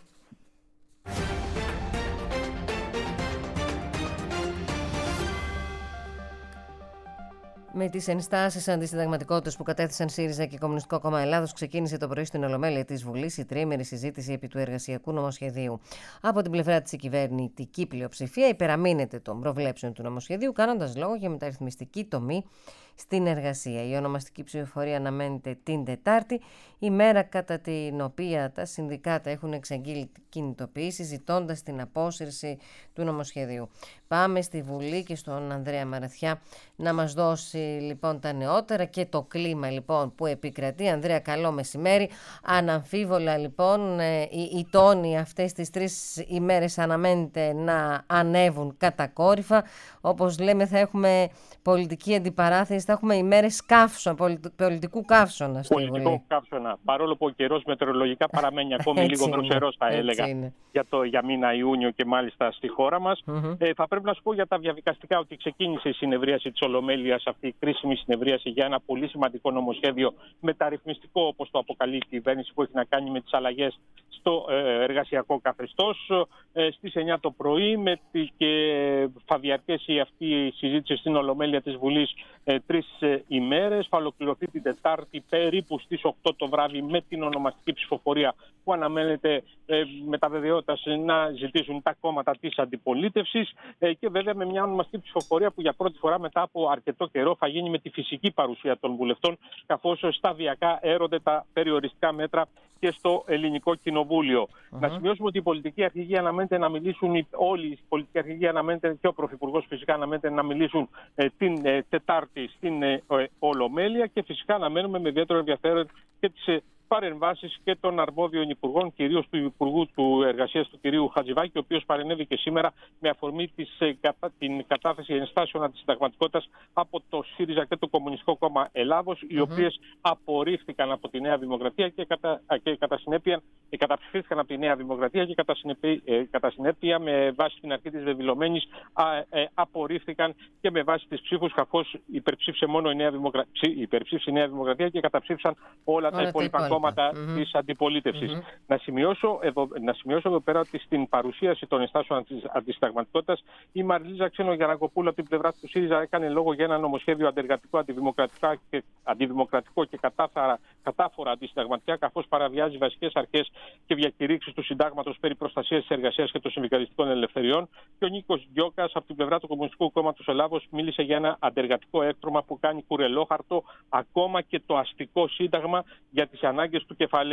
Με τις ενστάσεις αντισυνταγματικότητας που κατέθεσαν ΣΥΡΙΖΑ και Κομμουνιστικό Κόμμα Ελλάδος, ξεκίνησε το πρωί στην Ολομέλεια της Βουλής η τριήμερη συζήτηση επί του εργασιακού νομοσχεδίου. Από την πλευρά της η κυβερνητική πλειοψηφία υπεραμείνεται των προβλέψεων του νομοσχεδίου, κάνοντας λόγο για μεταρρυθμιστική τομή στην εργασία. Η ονομαστική ψηφοφορία αναμένεται την Τετάρτη, ημέρα κατά την οποία τα συνδικάτα έχουν εξαγγείλει κινητοποίηση ζητώντας την απόσυρση του νομοσχεδίου. Πάμε στη Βουλή και στον Ανδρέα Μαραθιά να μας δώσει λοιπόν τα νεότερα και το κλίμα λοιπόν που επικρατεί. Ανδρέα, καλό μεσημέρι. Αναμφίβολα λοιπόν οι, οι τόνοι αυτές τις τρεις ημέρες αναμένεται να ανέβουν κατακόρυφα. Όπως λέμε, θα έχουμε πολιτική αντιπαράθεση, θα έχουμε ημέρες καύσωνα, πολιτικού καύσωνα στη Βουλή. Πολιτικό καύσωνα, παρόλο που ο καιρός μετεωρολογικά παραμένει ακόμη λίγο δροσερός, θα έλεγα, για, το, για μήνα Ιούνιο και μάλιστα στη χώρα μας. Mm-hmm. Ε, θα πρέπει να σου πω για τα διαδικαστικά ότι ξεκίνησε η συνεδρίαση της Ολομέλειας, αυτή η κρίσιμη συνεδρίαση για ένα πολύ σημαντικό νομοσχέδιο μεταρρυθμιστικό, όπως το αποκαλεί η κυβέρνηση, που έχει να κάνει με τις αλλαγές στο ε, εργασιακό καθεστώς. Ε, στις εννιά το πρωί με τη, και θα διαρκέσει αυτή η συζήτηση στην Ολομέλεια της Βουλής ε, τρεις ε, ημέρες. Θα ολοκληρωθεί την Τετάρτη περίπου στις οκτώ το βράδυ με την ονομαστική ψηφοφορία που αναμένεται ε, με τα βεβαιότητας να ζητήσουν τα κόμματα της αντιπολίτευσης ε, και βέβαια με μια ονομαστική ψηφοφορία που για πρώτη φορά μετά από αρκετό καιρό θα γίνει με τη φυσική παρουσία των βουλευτών, καθώς σταδιακά έρονται τα περιοριστικά μέτρα και στο Ελληνικό Κοινοβούλιο. Uh-huh. Να σημειώσουμε ότι η πολιτική αρχηγοί αναμένεται να μιλήσουν, όλοι οι πολιτικοί αρχηγοί αναμένεται και ο Πρωθυπουργός φυσικά αναμένεται να μιλήσουν ε, την ε, Τετάρτη στην ε, ε, Ολομέλεια και φυσικά αναμένουμε με ιδιαίτερο ενδιαφέρον και τις ε, παρεμβάσεις και των αρμόδιων υπουργών, κυρίως του Υπουργού του Εργασίας του κ. Χατζηβάκη, ο οποίος παρενέβη σήμερα με αφορμή της, την κατάθεση ενστάσεων αντισυνταγματικότητας από το ΣΥΡΙΖΑ και το Κομμουνιστικό Κόμμα Ελλάδος, οι mm-hmm. οποίες απορρίφθηκαν από τη Νέα Δημοκρατία και κατά, και κατά συνέπεια και καταψηφίστηκαν από τη Νέα Δημοκρατία και κατά συνέπεια, ε, κατά συνέπεια με βάση την αρχή της βεβηλωμένης ε, απορρίφθηκαν και με βάση τις ψήφους, καθώς υπερψήφισε μόνο η Νέα, Δημοκρα... υπερψήφισε η Νέα Δημοκρατία και καταψήφισαν όλα, όλα τα υπόλοιπα κόμματα mm-hmm. της αντιπολίτευσης. Mm-hmm. Να, σημειώσω εδώ, να σημειώσω εδώ πέρα ότι στην παρουσίαση των ενστάσεων αντισυνταγματικότητας η Μαριλίζα Ξενογιαννακοπούλου από την πλευρά του ΣΥΡΙΖΑ έκανε λόγο για ένα νομοσχέδιο αντεργατικό, αντιδημοκρατικό και, αντιδημοκρατικό και κατάφαρα, κατάφορα αντισυνταγματικά, καθώς παραβιάζει βασικές αρχές και διακηρύξεις του Συντάγματος περί προστασίας της εργασίας και των συνδικαλιστικών ελευθεριών. Και ο Νίκος Γκιόκας από την πλευρά του Κομμουνιστικού Κόμματος Ελλάδος μίλησε για ένα αντεργατικό έκτρωμα που κάνει κουρελόχαρτο ακόμα και το αστικό σύνταγμα για τις ανάγκες του κεφαλαίου.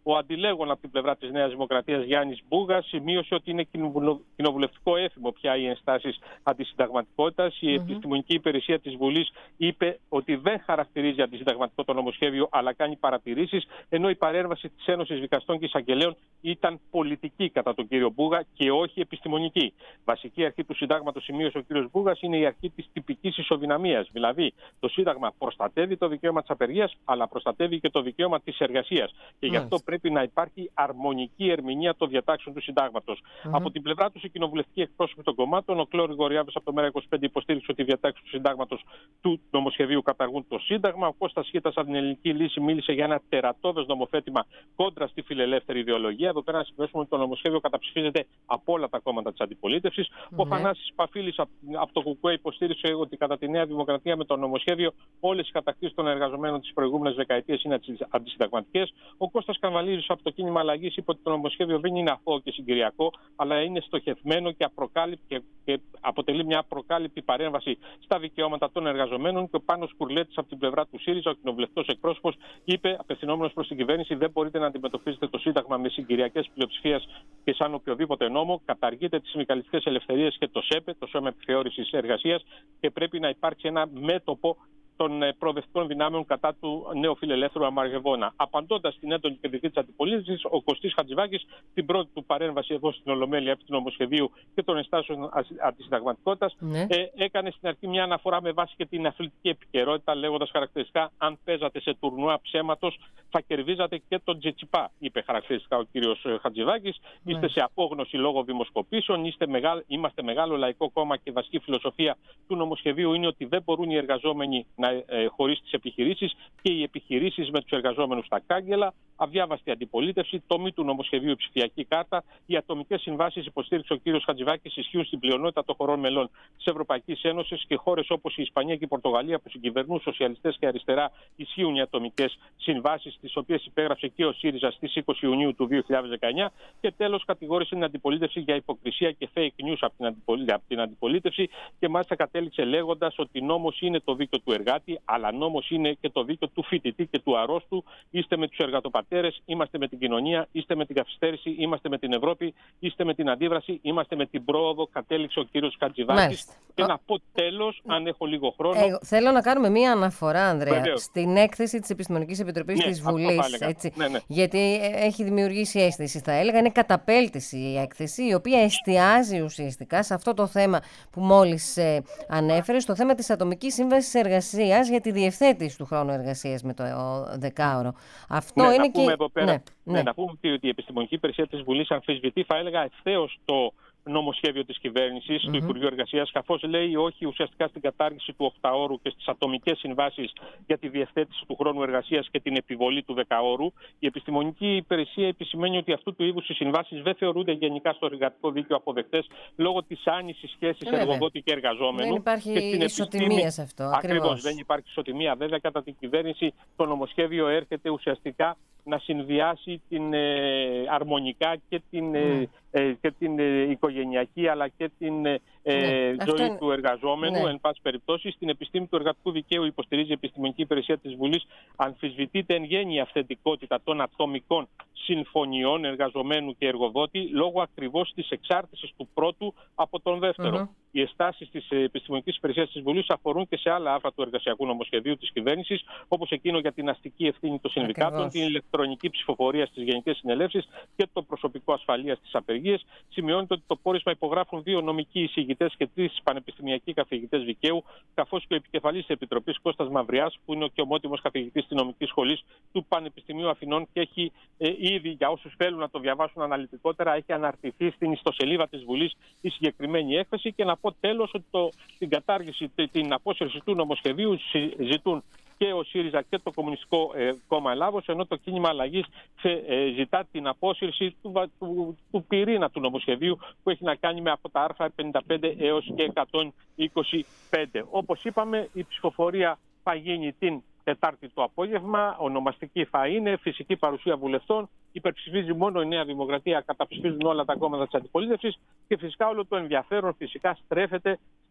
Ο αντιλέγων από την πλευρά της Νέας Δημοκρατίας, Γιάννης Μπούγας, σημείωσε ότι είναι κοινοβουλευτικό έθιμο πια οι ενστάσεις αντισυνταγματικότητας. Η mm-hmm. επιστημονική υπηρεσία της Βουλής είπε ότι δεν χαρακτηρίζει αντισυνταγματικό το νομοσχέδιο, αλλά κάνει παρατηρήσεις, ενώ η παρέμβαση της Ένωσης Δικαστών και Εισαγγελέων ήταν πολιτική κατά τον κύριο Μπούγα και όχι επιστημονική. Βασική αρχή του Συντάγματος, σημείωσε ο κύριος Μπούγας, είναι η αρχή της τυπικής ισοδυναμίας. Δηλαδή, το Σύνταγμα προστατεύει το δικαίωμα της απεργίας, αλλά προστατεύει και το δικαίωμα της εργασίας. Και γι' αυτό πρέπει να υπάρχει αρμονική ερμηνεία των διατάξεων του Συντάγματος. Mm-hmm. Από την πλευρά του, οι κοινοβουλευτικοί εκπρόσωποι των κομμάτων, ο Κλώδης Γοριάβης από το ΜέΡΑ είκοσι πέντε υποστήριξε ότι οι διατάξεις του Συντάγματος του νομοσχεδίου καταργούν το Σύνταγμα. Ο Κώστας Χίτας από την Ελληνική Λύση μίλησε για ένα τερατώδες νομοθέτημα κόντρα στη φιλελεύθερη ιδεολογία. Εδώ πέρα να σημειώσουμε ότι το νομοσχέδιο καταψηφίζεται από όλα τα κόμματα της αντιπολίτευσης. Mm-hmm. Ο Θανάσης Παφίλης από το ΚΚΕ υποστήριξε ότι κατά τη Νέα Δημοκρατία με το νομοσχέδιο όλες οι κατακτήσεις των εργαζομένων τις προηγούμενες δεκαετίες είναι αντισυνταγματικές. Ο Κώστας Καμβαλίδης από το Κίνημα Αλλαγής είπε ότι το νομοσχέδιο δεν είναι αθώο και συγκυριακό, αλλά είναι στοχευμένο και, και, και αποτελεί μια απροκάλυπτη παρέμβαση στα δικαιώματα των εργαζομένων. Και ο Πάνος Κουρλέτης από την πλευρά του ΣΥΡΙΖΑ, ο κοινοβουλευτικός εκπρόσωπος, είπε, απευθυνόμενος προς την κυβέρνηση, δεν μπορείτε να αντιμετωπίζετε το Σύνταγμα με συγκυριακές πλειοψηφίες και σαν οποιοδήποτε νόμο. Καταργείτε τις συνδικαλιστικές ελευθερίες και το ΣΕΠΕ, το Σώμα Επιθεώρησης Εργασίας, και πρέπει να υπάρξει ένα μέτωπο των προοδευτικών δυνάμεων κατά του νέου φιλελεύθερου αμαργευόνα. Απαντώντας στην έντονη κριτική της αντιπολίτευσης, ο Κωστής Χατζηβάκης, την πρώτη του παρέμβαση εδώ στην Ολομέλεια επί του νομοσχεδίου και των ενστάσεων αντισυνταγματικότητας, ναι. ε, έκανε στην αρχή μια αναφορά με βάση και την αθλητική επικαιρότητα, λέγοντας χαρακτηριστικά: αν παίζατε σε τουρνουά ψέματος, θα κερδίζατε και τον Τζετσιπά, είπε χαρακτηριστικά ο κύριος Χατζηβάκης. Ναι. Είστε σε απόγνωση λόγω δημοσκοπήσεων, είστε μεγάλο, είμαστε μεγάλο λαϊκό κόμμα και βασική φιλοσοφία του νομοσχεδίου είναι ότι δεν μπορούν οι εργαζόμενοι να ε, χωρίς τις επιχειρήσεις και οι επιχειρήσεις με τους εργαζόμενους στα κάγκελα. Αδιάβαστη αντιπολίτευση, τομή του νομοσχεδίου η ψηφιακή κάρτα. Οι ατομικές συμβάσεις, υποστήριξε ο κύριος Χατζηβάκης, ισχύουν στην πλειονότητα των χωρών μελών της Ευρωπαϊκής Ένωσης, και χώρες όπως η Ισπανία και η Πορτογαλία που συγκυβερνούν σοσιαλιστές και αριστερά ισχύουν οι ατομικές συμβάσεις, τις οποίες υπέγραψε και ο ΣΥΡΙΖΑ στις είκοσι Ιουνίου του δύο χιλιάδες δεκαεννιά. Και τέλος, κατηγόρησε την αντιπολίτευση για υποκρισία και fake news από την, αντιπολί... από την αντιπολίτευση, και μάλιστα κατέληξε λέγοντας ότι νόμος είναι το δίκαιο του εργάτη, αλλά νόμος είναι και το δίκαιο του φοιτητή και του αρρώστου. Είστε με τους εργατοπατέρες, είμαστε με την κοινωνία, είστε με την καθυστέρηση, είμαστε με την Ευρώπη, είστε με την αντίδραση, είμαστε με την πρόοδο, κατέληξε ο κύριος Χατζηβάκης. Και να πω τέλος, αν έχω λίγο χρόνο. Ε, θέλω να κάνουμε μία αναφορά, Ανδρέα, Βεβαίως. στην έκθεση της Επιστημονικής Επιτροπής ναι, της Βουλής. Έτσι, ναι, ναι. Γιατί έχει δημιουργήσει αίσθηση, θα έλεγα. Είναι καταπέλτηση η έκθεση, η οποία εστιάζει ουσιαστικά σε αυτό το θέμα που μόλις ε, ανέφερε, στο θέμα της ατομικής σύμβασης εργασίας για τη διευθέτηση του χρόνου εργασίας με το δεκάωρο. Αυτό ναι, είναι να πούμε και. Εδώ πέρα, ναι, ναι. Ναι, να πούμε ότι η Επιστημονική Υπηρεσία της Βουλής αμφισβητεί, θα έλεγα, ευθέως το νομοσχέδιο της κυβέρνησης, mm-hmm. του Υπουργείου Εργασίας, καθώς λέει όχι ουσιαστικά στην κατάργηση του οκταώρου και στις ατομικές συμβάσεις για τη διευθέτηση του χρόνου εργασίας και την επιβολή του δεκαώρου. Η Επιστημονική Υπηρεσία επισημαίνει ότι αυτού του είδους οι συμβάσεις δεν θεωρούνται γενικά στο εργατικό δίκαιο αποδεκτές λόγω της άνησης σχέσης Βέβαια. εργοδότη και εργαζόμενου. Δεν υπάρχει και ισοτιμία επιστήμη... σε αυτό. Ακριβώς, δεν υπάρχει ισοτιμία. Βέβαια, κατά την κυβέρνηση, το νομοσχέδιο έρχεται ουσιαστικά να συνδυάσει την ε, αρμονικά και την, mm. ε, και την ε, οικογενειακή αλλά και την ε, mm. ζωή είναι... του εργαζόμενου. Mm. Εν πάση περιπτώσει, στην επιστήμη του εργατικού δικαίου, υποστηρίζει η Επιστημονική Υπηρεσία της Βουλής, αμφισβητείται εν γέννη η αυθεντικότητα των ατομικών συμφωνιών εργαζομένου και εργοδότη λόγω ακριβώς της εξάρτησης του πρώτου από τον δεύτερο. Mm-hmm. Οι εστάσεις της Επιστημονικής Υπηρεσίας της Βουλής αφορούν και σε άλλα άρθρα του εργασιακού νομοσχεδίου της κυβέρνησης, όπως εκείνο για την αστική ευθύνη των συνδικάτων, Ακριβώς. την ηλεκτρονική ψηφοφορία στις γενικές συνελεύσεις και το προσωπικό ασφαλείας στις απεργίες. Σημειώνεται ότι το πόρισμα υπογράφουν δύο νομικοί εισηγητές και τρεις πανεπιστημιακοί καθηγητές δικαίου, καθώς και ο επικεφαλής της Επιτροπής Κώστας Μαυριάς, που είναι και ομότιμος καθηγητής της Νομικής Σχολής του Πανεπιστημίου Αθηνών και έχει ε, ήδη, για όσους θέλουν να το διαβάσουν αναλυτικότερα, έχει αναρτηθεί στην ιστοσελίδα της Βουλής η συγκεκριμένη έκθεση. Και να πω τέλος ότι το, την κατάργηση, την απόσυρση του νομοσχεδίου ζητούν και ο ΣΥΡΙΖΑ και το Κομμουνιστικό ε, Κόμμα Ελλάδος, ενώ το Κίνημα Αλλαγής ε, ζητά την απόσυρση του, του, του πυρήνα του νομοσχεδίου που έχει να κάνει με από τα άρθρα πενήντα πέντε έως και εκατόν είκοσι πέντε. Όπως είπαμε, η ψηφοφορία θα γίνει την Τετάρτη το απόγευμα, ονομαστική θα είναι, φυσική παρουσία βουλευτών, υπερψηφίζει μόνο η Νέα Δημοκρατία, καταψηφίζουν όλα τα κόμματα της αντιπολίτευσης και φυσικά όλο το ενδιαφέρον φυσικά στρέφεται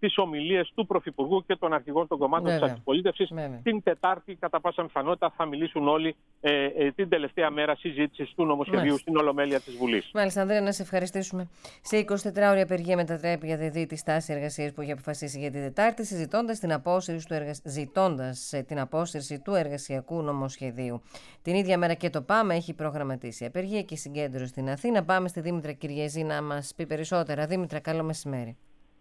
τις ομιλίες του Πρωθυπουργού και των αρχηγών των κομμάτων της αντιπολίτευσης. Την Τετάρτη, κατά πάσα πιθανότητα, θα μιλήσουν όλοι ε, ε, την τελευταία μέρα συζήτησης του νομοσχεδίου Μάλιστα. στην Ολομέλεια της Βουλής. Μάλιστα, Ανδρέα, να σε ευχαριστήσουμε. Σε εικοσιτετράωρη απεργία μετατρέπει για ΔΕΔΗ τη στάση εργασίας που είχε αποφασίσει για την Τετάρτη, συζητώντας την απόσυρση του, εργα... ζητώντας την απόσυρση του εργασιακού νομοσχεδίου. Την ίδια μέρα και το ΠΑΜ έχει προγραμματίσει απεργία και συγκέντρωση στην Αθήνα. Πάμε στη Δήμητρα Κυριαζή να μας πει περισσότερα. Δήμητρα, καλό μεσημέρι.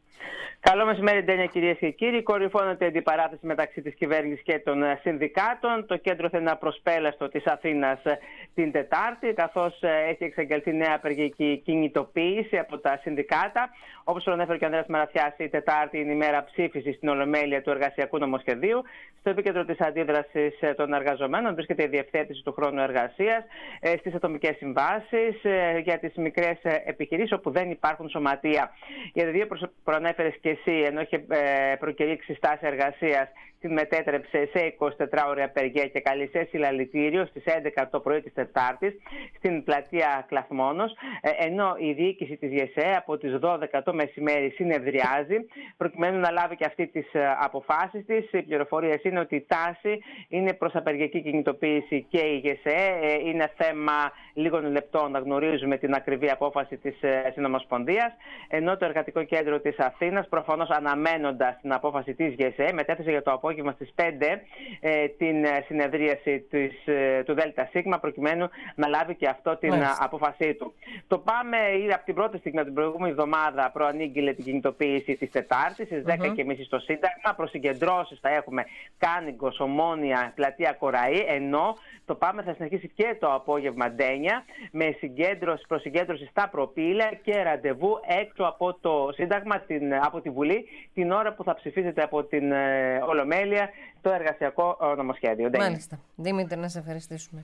Καλό μεσημέρι, Ντένια, κυρίες και κύριοι. Κορυφώνεται η αντιπαράθεση μεταξύ της κυβέρνησης και των συνδικάτων. Το κέντρο θα είναι απροσπέλαστο της Αθήνας την Τετάρτη, καθώς έχει εξαγγελθεί νέα απεργική κινητοποίηση από τα συνδικάτα. Όπως ανέφερε και ο Ανδρέας Μαραθιάς, η Τετάρτη είναι η μέρα ψήφισης στην Ολομέλεια του Εργασιακού Νομοσχεδίου. Στο επίκεντρο της αντίδρασης των εργαζομένων βρίσκεται η διευθέτηση του χρόνου εργασίας στις ατομικές συμβάσεις για τις μικρές επιχειρήσεις όπου δεν υπάρχουν σωματεία. Για τα δύο προανέφερες και εσύ, ενώ είχε προκηρύξει στάση εργασίας, την μετέτρεψε σε εικοσιτετράωρη απεργία και καλήσε συλλαλητήριο στις έντεκα το πρωί της Τετάρτης στην πλατεία Κλαθμόνος, ενώ η διοίκηση της ΓΕΣΕ από τις δώδεκα το μεσημέρι συνεδριάζει προκειμένου να λάβει και αυτή τις αποφάσεις της. Οι πληροφορίες είναι ότι η τάση είναι προς απεργιακή κινητοποίηση και η ΓΕΣΕ. Είναι θέμα λίγων λεπτών να γνωρίζουμε την ακριβή απόφαση της Συνομοσπονδίας, ενώ το Εργατικό Κέντρο της Αθήνας, προφανώς αναμένοντας την απόφαση της ΓΕΣΕ, μετέθεσε για το απόγευμα στις πέντε ε, την συνεδρίαση της, ε, του ΔΣ προκειμένου να λάβει και αυτό την Μάλιστα. απόφασή του. Το ΠΑΜ ήδη από την πρώτη στιγμή, την προηγούμενη εβδομάδα, προανήγγειλε την κινητοποίηση της Τετάρτης στις δέκα και τριάντα στο Σύνταγμα. Προσυγκεντρώσεις θα έχουμε Κάνικος, Ομόνια, Πλατεία Κοραή, ενώ το ΠΑΜ θα συνεχίσει και το απόγευμα, Ντένια, με συγκέντρωση, προσυγκέντρωση στα προπήλαια και ραντεβού έξω από το Σύνταγμα, την, από τη Βουλή, την ώρα που θα ψηφίζεται από την ε, Ολομέλεια το εργασιακό νομοσχέδιο. Μάλιστα. Δήμητρα, να σε ευχαριστήσουμε.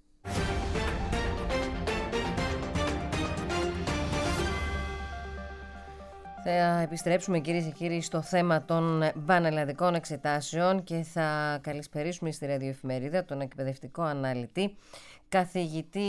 Θα επιστρέψουμε, κυρίες και κύριοι, στο θέμα των πανελλαδικών εξετάσεων και θα καλησπερίσουμε στη ραδιοεφημερίδα τον εκπαιδευτικό αναλυτή, καθηγητή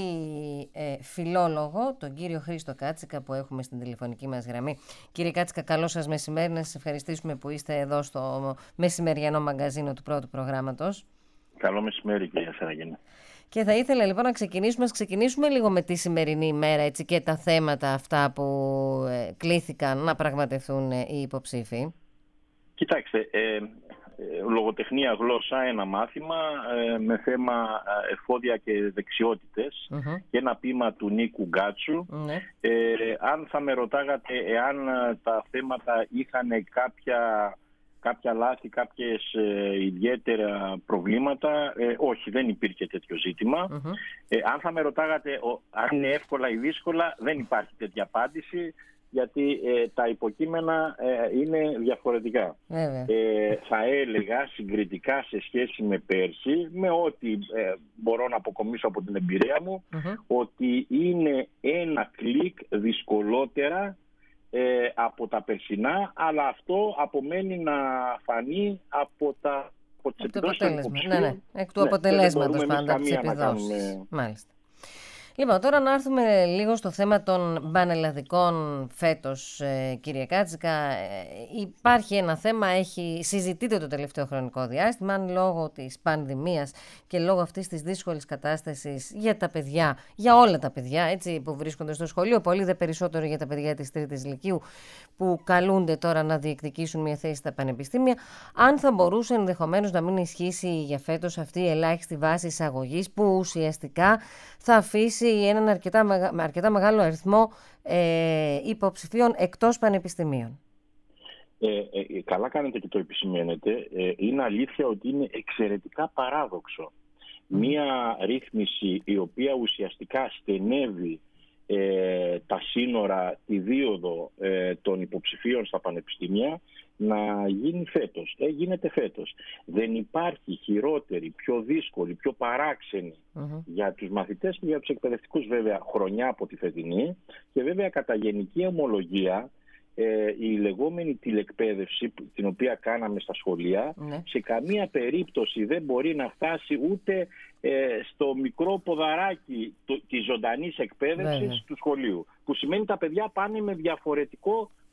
ε, φιλόλογο, τον κύριο Χρήστο Κάτσικα, που έχουμε στην τηλεφωνική μας γραμμή. Κύριε Κάτσικα, καλό σας μεσημέρι. Να σας ευχαριστήσουμε που είστε εδώ στο μεσημεριανό μαγκαζίνο του πρώτου προγράμματος. Καλό μεσημέρι, κυρία Σαραγίνη. Και θα ήθελα λοιπόν να ξεκινήσουμε, να ξεκινήσουμε λίγο με τη σημερινή ημέρα, έτσι, και τα θέματα αυτά που ε, κλήθηκαν να πραγματευτούν ε, οι υποψήφοι. Κοιτάξτε, ε, ε, λογοτεχνία γλώσσα, ένα μάθημα ε, με θέμα εφόδια και δεξιότητες mm-hmm. και ένα ποίημα του Νίκου Γκάτσου. Mm-hmm. Ε, αν θα με ρωτάγατε εάν τα θέματα είχαν κάποια... κάποια λάθη, κάποιες ε, ιδιαίτερα προβλήματα. Ε, όχι, δεν υπήρχε τέτοιο ζήτημα. Mm-hmm. Ε, αν θα με ρωτάγατε ο, αν είναι εύκολα ή δύσκολα, δεν υπάρχει τέτοια απάντηση, γιατί ε, τα υποκείμενα ε, είναι διαφορετικά. Mm-hmm. Ε, θα έλεγα συγκριτικά σε σχέση με πέρσι, με ό,τι ε, μπορώ να αποκομίσω από την εμπειρία μου, mm-hmm. ότι είναι ένα κλικ δυσκολότερα Ε, από τα περσινά, αλλά αυτό απομένει να φανεί από, τα, από τις επιδόσεις των υποψηφίων. Ναι, ναι. Εκ του ναι, αποτελέσματος πάντα από τις επιδόσεις. Κάνουμε... Μάλιστα. Λοιπόν, τώρα να έρθουμε λίγο στο θέμα των πανελλαδικών φέτος, ε, κύριε Κάτσικα. Ε, υπάρχει ένα θέμα, έχει συζητείται το τελευταίο χρονικό διάστημα, λόγω της πανδημίας και λόγω αυτής της δύσκολης κατάστασης για τα παιδιά, για όλα τα παιδιά, έτσι, που βρίσκονται στο σχολείο, πολύ δε περισσότερο για τα παιδιά της τρίτης λυκείου, που καλούνται τώρα να διεκδικήσουν μια θέση στα πανεπιστήμια, αν θα μπορούσε ενδεχομένως να μην ισχύσει για φέτος αυτή η ελάχιστη βάση εισαγωγής, που ουσιαστικά θα αφήσει έναν αρκετά, αρκετά μεγάλο αριθμό ε, υποψηφίων εκτός πανεπιστημίων. Ε, ε, καλά κάνετε και το επισημαίνετε. Ε, είναι αλήθεια ότι είναι εξαιρετικά παράδοξο. Mm. Μία ρύθμιση η οποία ουσιαστικά στενεύει ε, τα σύνορα, τη δίωδο ε, των υποψηφίων στα πανεπιστήμια, να γίνει φέτος. Ε, γίνεται φέτος. Δεν υπάρχει χειρότερη, πιο δύσκολη, πιο παράξενη mm-hmm. για τους μαθητές και για τους εκπαιδευτικούς βέβαια χρονιά από τη φετινή, και βέβαια κατά γενική ομολογία ε, η λεγόμενη τηλεκπαίδευση την οποία κάναμε στα σχολεία mm-hmm. σε καμία περίπτωση δεν μπορεί να φτάσει ούτε ε, στο μικρό ποδαράκι το, της ζωντανής εκπαίδευσης mm-hmm. του σχολείου, που σημαίνει τα παιδιά πάνε με διαφορετικό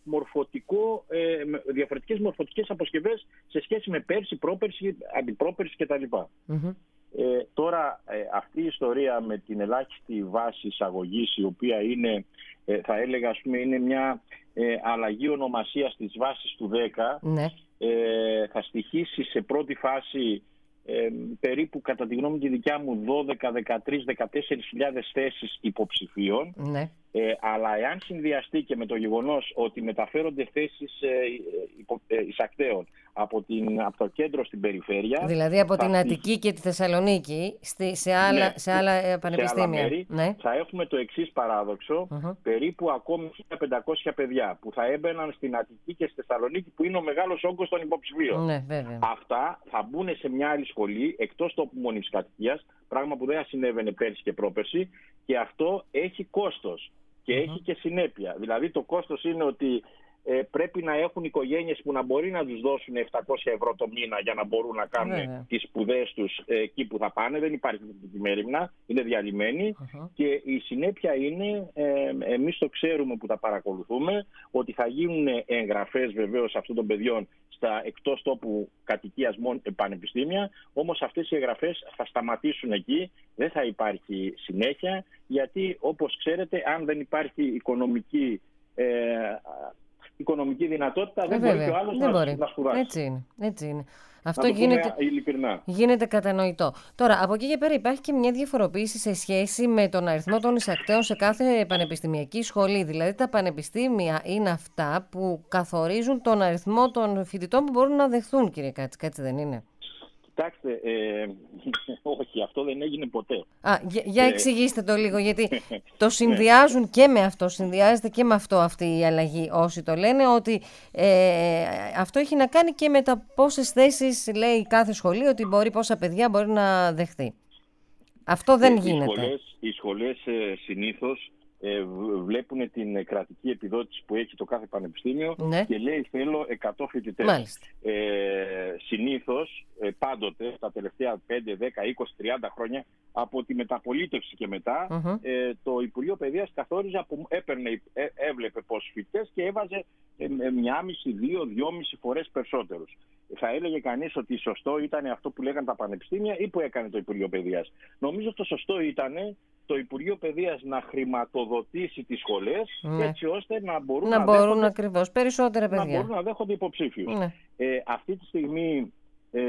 μορφωτικό, ε, διαφορετικές μορφωτικές αποσκευές σε σχέση με πέρσι, πρόπερσι, αντιπρόπερσι κτλ. Mm-hmm. Ε, τώρα ε, αυτή η ιστορία με την ελάχιστη βάση εισαγωγής, η οποία είναι, ε, θα έλεγα, ας πούμε, είναι μια ε, αλλαγή ονομασίας της βάσης του δέκα, ναι. ε, θα στοιχήσει σε πρώτη φάση ε, περίπου, κατά τη γνώμη τη δικιά μου, δώδεκα, δεκατρείς, δεκατέσσερις χιλιάδες θέσεις υποψηφίων. Ναι. Ε, αλλά εάν συνδυαστεί και με το γεγονός ότι μεταφέρονται θέσεις ε, υπο, ε, εισακτέων από, την, από το κέντρο στην περιφέρεια. Δηλαδή από την Αττική και τη Θεσσαλονίκη στη, σε, άλλα, ναι, σε άλλα πανεπιστήμια. Σε άλλα μέρη, ναι. Θα έχουμε το εξής παράδοξο. Uh-huh. Περίπου ακόμη χίλια πεντακόσια παιδιά που θα έμπαιναν στην Αττική και στη Θεσσαλονίκη, που είναι ο μεγάλος όγκος των υποψηφίων. Ναι, βέβαια. Αυτά θα μπουν σε μια άλλη σχολή εκτός τόπου μόνιμης κατοικίας, πράγμα που δεν συνέβαινε πέρσι και πρόπερσι, και αυτό έχει κόστος. Και uh-huh. έχει και συνέπεια. Δηλαδή το κόστος είναι ότι ε, πρέπει να έχουν οικογένειες που να μπορεί να τους δώσουν επτακόσια ευρώ το μήνα για να μπορούν να κάνουν yeah. τις σπουδές τους ε, εκεί που θα πάνε. Δεν υπάρχει την μέρημνα, είναι διαλυμένοι. Uh-huh. Και η συνέπεια είναι, ε, εμείς το ξέρουμε που τα παρακολουθούμε, ότι θα γίνουν εγγραφές βεβαίως αυτών των παιδιών στα εκτός τόπου κατοικίας πανεπιστήμια, όμως αυτές οι εγγραφές θα σταματήσουν εκεί, δεν θα υπάρχει συνέχεια, γιατί όπως ξέρετε, αν δεν υπάρχει οικονομική, ε, οικονομική δυνατότητα, ε, δεν βέβαια. μπορεί και ο άλλος να, μπορεί. να σπουδάσει. Έτσι είναι, έτσι είναι. Αυτό γίνεται, γίνεται κατανοητό. Τώρα, από εκεί και πέρα υπάρχει και μια διαφοροποίηση σε σχέση με τον αριθμό των εισακτέων σε κάθε πανεπιστημιακή σχολή. Δηλαδή, τα πανεπιστήμια είναι αυτά που καθορίζουν τον αριθμό των φοιτητών που μπορούν να δεχθούν, κύριε Κάτσικα, έτσι δεν είναι? Κοιτάξτε, ε, όχι, αυτό δεν έγινε ποτέ. Α, για, για εξηγήστε το λίγο, γιατί το συνδυάζουν και με αυτό, συνδυάζεται και με αυτό αυτή η αλλαγή. Όσοι το λένε ότι ε, αυτό έχει να κάνει και με τα πόσες θέσεις λέει κάθε σχολείο, ότι μπορεί, πόσα παιδιά μπορεί να δεχθεί. Αυτό δεν ε, γίνεται. Οι σχολές, οι σχολές ε, συνήθως ε, βλέπουν την κρατική επιδότηση που έχει το κάθε πανεπιστήμιο, ναι. και λέει θέλω εκατό φοιτητές. Ε, συνήθως, ε, πάντοτε, τα τελευταία πέντε, δέκα, είκοσι, τριάντα χρόνια, από τη μεταπολίτευση και μετά, uh-huh. ε, το Υπουργείο Παιδείας καθόριζε, από, έπαιρνε, ε, έβλεπε πόσους φοιτητές και έβαζε ε, μια μισή, δύο, δυόμιση φορές περισσότερους. Θα έλεγε κανείς ότι σωστό ήταν αυτό που λέγανε τα πανεπιστήμια ή που έκανε το Υπουργείο Παιδείας? Νομίζω το σωστό ήταν το Υπουργείο Παιδείας να χρηματοδοτήσει τις σχολές, ναι. έτσι ώστε να μπορούν να, να, μπορούν δέχονται, ακριβώς περισσότερα παιδιά. Να μπορούν να δέχονται υποψήφιους. Ναι. Ε, αυτή τη στιγμή ε,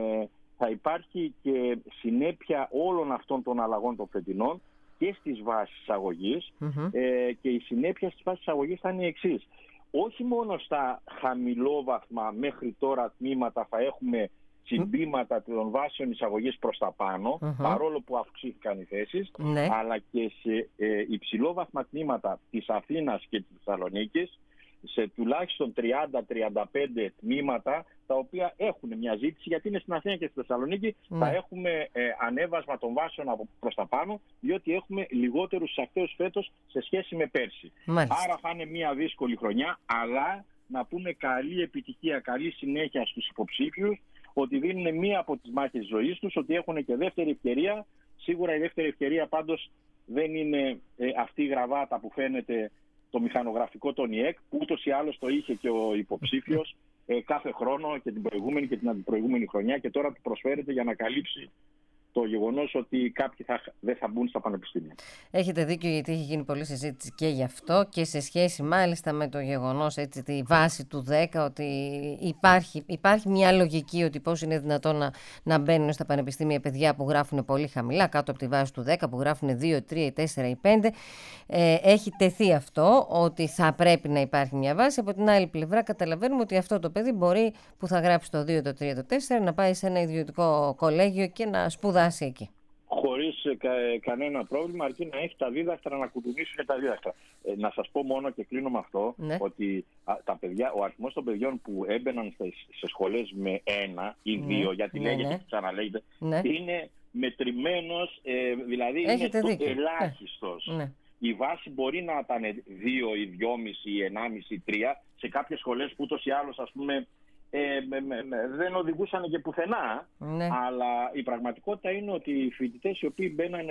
θα υπάρχει και συνέπεια όλων αυτών των αλλαγών των φετινών και στις βάσεις εισαγωγής, mm-hmm. ε, και η συνέπεια στις βάσεις εισαγωγής θα είναι η εξής. Όχι μόνο στα χαμηλόβαθμα μέχρι τώρα τμήματα θα έχουμε συμπήματα των βάσεων εισαγωγής προς τα πάνω, uh-huh. παρόλο που αυξήθηκαν οι θέσεις, ναι. αλλά και σε ε, υψηλόβαθμα τμήματα της Αθήνας και της Θεσσαλονίκης, σε τουλάχιστον τριάντα με τριάντα πέντε τμήματα, τα οποία έχουν μια ζήτηση, γιατί είναι στην Αθήνα και στη Θεσσαλονίκη, mm. θα έχουμε ε, ανέβασμα των βάσεων από προς τα πάνω, διότι έχουμε λιγότερους εισακτέους φέτος σε σχέση με πέρσι. Μάλιστα. Άρα θα είναι μια δύσκολη χρονιά, αλλά να πούμε καλή επιτυχία, καλή συνέχεια στους υποψήφιους, ότι δίνουν μία από τις μάχες της ζωής τους, ότι έχουν και δεύτερη ευκαιρία. Σίγουρα η δεύτερη ευκαιρία πάντως δεν είναι ε, αυτή η γραβάτα που φαίνεται, το μηχανογραφικό των ι ε κ, που ούτως ή άλλως το είχε και ο υποψήφιος ε, κάθε χρόνο και την προηγούμενη και την αντιπροηγούμενη χρονιά, και τώρα του προσφέρεται για να καλύψει το γεγονός ότι κάποιοι θα, δεν θα μπουν στα πανεπιστήμια. Έχετε δίκιο, γιατί έχει γίνει πολλή συζήτηση και γι' αυτό, και σε σχέση μάλιστα με το γεγονός, έτσι, τη βάση του δέκα, ότι υπάρχει, υπάρχει μια λογική ότι πώς είναι δυνατόν να, να μπαίνουν στα πανεπιστήμια παιδιά που γράφουν πολύ χαμηλά, κάτω από τη βάση του δέκα, που γράφουν δύο, τρία, τέσσερα ή πέντε. Ε, έχει τεθεί αυτό, ότι θα πρέπει να υπάρχει μια βάση. Από την άλλη πλευρά καταλαβαίνουμε ότι αυτό το παιδί μπορεί, που θα γράψει το δύο, το τρία, το τέσσερα, να πάει σε ένα ιδιωτικό κολέγιο και να σπουδάσει εκεί. Χωρίς κα, κανένα πρόβλημα, αρκεί να έχει τα δίδακτρα, να κουτουνίσουν τα δίδακτρα. Ε, να σας πω μόνο, και κλείνω με αυτό, ναι. ότι α, τα παιδιά, ο αριθμός των παιδιών που έμπαιναν σε, σε σχολές με ένα ή δύο, ναι. γιατί ναι, λέγεται, ναι. ξαναλέγεται, ναι. είναι μετρημένος, ε, δηλαδή έχετε είναι δίκιο. ελάχιστος. Ναι. Η βάση μπορεί να ήταν δύο ή δυόμισι ή ενάμισι ή τρία σε κάποιες σχολές που ούτως ή άλλως, ας πούμε, Ε, με, με, με, δεν οδηγούσαν και πουθενά, ναι. αλλά η πραγματικότητα είναι ότι οι φοιτητές οι οποίοι μπαίνανε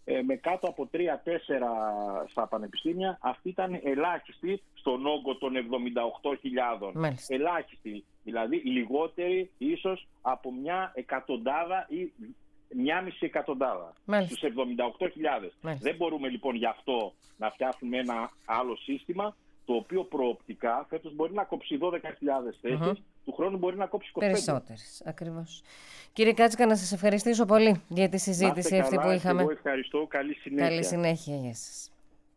ε, με κάτω από τρία τέσσερα στα πανεπιστήμια, αυτή ήταν ελάχιστη στον όγκο των εβδομήντα οκτώ χιλιάδων. Μάλιστα. Ελάχιστη, δηλαδή λιγότερη ίσως από μια εκατοντάδα ή μια μισή εκατοντάδα. Μάλιστα. Στους εβδομήντα οκτώ χιλιάδες. Δεν μπορούμε λοιπόν γι' αυτό να φτιάχνουμε ένα άλλο σύστημα, το οποίο προοπτικά φέτος μπορεί να κόψει δώδεκα χιλιάδες θέσεις, uh-huh. του χρόνου μπορεί να κόψει είκοσι πέντε. Περισσότερες, ακριβώς. Κύριε Κάτσικα, να σας ευχαριστήσω πολύ για τη συζήτηση αυτή που είχαμε. Εγώ ευχαριστώ. Καλή συνέχεια. Καλή συνέχεια, γεια σας.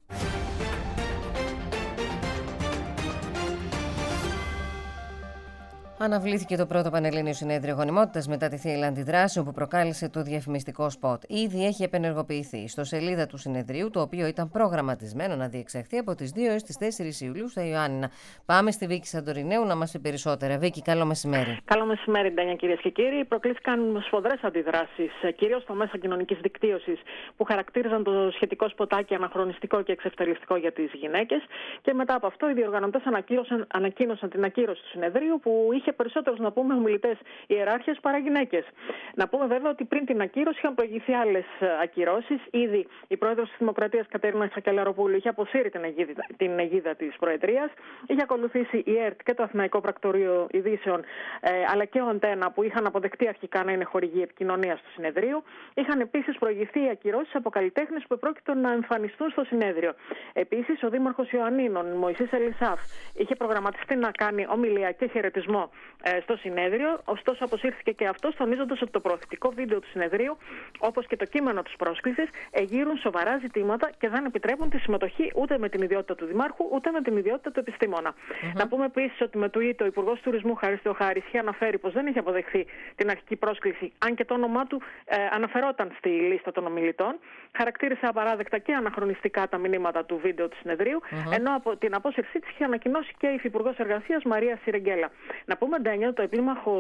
Αναβλήθηκε το πρώτο Πανελλήνιο Συνέδριο Γονιμότητας μετά τη θύελλα αντιδράσεων που προκάλεσε το διαφημιστικό σποτ. Ήδη έχει επενεργοποιηθεί στο σελίδα του συνεδρίου, το οποίο ήταν προγραμματισμένο να διεξαχθεί από τις δύο έως τις τέσσερις Ιουλίου στα Ιωάννινα. Πάμε στη Βίκη Σαντορινέου να μας πει περισσότερα. Βίκη, καλό μεσημέρι. Καλό μεσημέρι, Ντάνια, κυρίες και κύριοι. Προκλήθηκαν σφοδρές αντιδράσεις, κυρίως στα μέσα κοινωνικής δικτύωσης, που χαρακτήριζαν το σχετικό σποτάκι αναχρονιστικό και εξευτελιστικό για τις γυναίκες. Και μετά από αυτό, οι διοργανωτές ανακοίνωσαν, ανακοίνωσαν την ακύρωση του συνεδρίου, που είχε περισσότερους, να πούμε, ομιλητές ιεράρχες παρά γυναίκες. Να πούμε βέβαια ότι πριν την ακύρωση είχαν προηγηθεί άλλες ακυρώσεις. Ήδη η πρόεδρος της Δημοκρατίας, Κατερίνα Σακελαροπούλου, είχε αποσύρει την αιγίδα, την αιγίδα της Προεδρίας. Είχε ακολουθήσει η ΕΡΤ και το Αθηναϊκό Πρακτορείο Ειδήσεων, ε, αλλά και ο Αντένα, που είχαν αποδεχτεί αρχικά να είναι χορηγοί επικοινωνίας του συνεδρίου. Είχαν επίσης προηγηθεί οι ακυρώσεις από καλλιτέχνες που επρόκειτο να εμφανιστούν στο συνέδριο. Επίσης, ο Δήμαρχος Ιωαννίνων, Μωυσής Ελισάφ, είχε προγραμματιστεί να κάνει ομιλία και χαιρετισμό στο συνέδριο, ωστόσο αποσύρθηκε και αυτό, τονίζοντας ότι το προωθητικό βίντεο του συνεδρίου, όπως και το κείμενο της πρόσκλησης, εγείρουν σοβαρά ζητήματα και δεν επιτρέπουν τη συμμετοχή ούτε με την ιδιότητα του Δημάρχου, ούτε με την ιδιότητα του επιστήμονα. Mm-hmm. Να πούμε επίσης ότι με tweet ο Υπουργός Τουρισμού Χαρίς Θεοχάρης είχε αναφέρει πως δεν είχε αποδεχθεί την αρχική πρόσκληση, αν και το όνομά του ε, αναφερόταν στη λίστα των ομιλητών. Χαρακτήρισε απαράδεκτα και αναχρονιστικά τα μηνύματα του βίντεο του συνεδρίου, mm-hmm. ενώ από την απόσυρσή της είχε ανακοινώσει και η Υφυπουργός Εργασίας Μαρία Σιρεγγέλα. Να πούμε, Ντάνια, το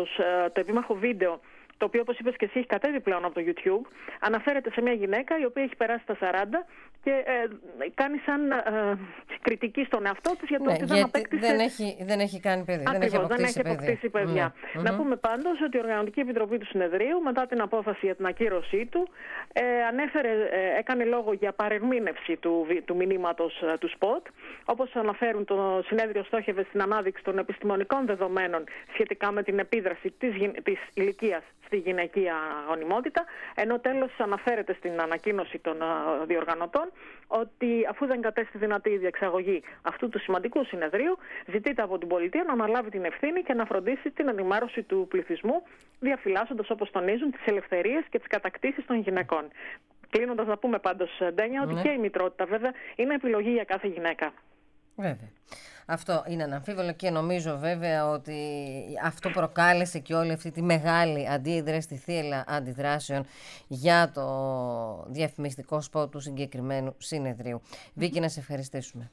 το επίμαχο βίντεο, το οποίο, όπως είπες και εσύ, έχει κατέβει πλέον από το YouTube, αναφέρεται σε μια γυναίκα η οποία έχει περάσει τα σαράντα και ε, κάνει σαν ε, κριτική στον εαυτό της για το ναι, ότι δεν απέκτησε... Δεν έχει, δεν έχει κάνει παιδί, Ακριβώς, δεν έχει αποκτήσει, δεν έχει αποκτήσει παιδί. παιδιά. Mm-hmm. Να πούμε πάντως ότι η Οργανωτική Επιτροπή του Συνεδρίου, μετά την απόφαση για την ακύρωσή του, ε, ανέφερε, ε, έκανε λόγο για παρερμήνευση του, του μηνύματος ε, του σποτ. Όπως αναφέρουν, το συνέδριο στόχευε στην ανάδειξη των επιστημονικών δεδομένων σχετικά με την επίδραση της, της ηλικίας στη γυναικεία γονιμότητα, ενώ τέλος αναφέρεται στην ανακοίνωση των uh, διοργανωτών ότι αφού δεν κατέστη δυνατή η διεξαγωγή αυτού του σημαντικού συνεδρίου, ζητείται από την πολιτεία να αναλάβει την ευθύνη και να φροντίσει την ενημέρωση του πληθυσμού, διαφυλάσσοντας, όπως τονίζουν, τις ελευθερίες και τις κατακτήσεις των γυναικών. Κλείνοντας, να πούμε πάντως, Ντένια, ότι ναι. και η μητρότητα βέβαια είναι επιλογή για κάθε γυναίκα. Βέβαια. Αυτό είναι αναμφίβολο και νομίζω βέβαια ότι αυτό προκάλεσε και όλη αυτή τη μεγάλη αντίδραση, τη θύελλα αντιδράσεων για το διαφημιστικό σποτ του συγκεκριμένου συνεδρίου. Βίκη, να σε ευχαριστήσουμε.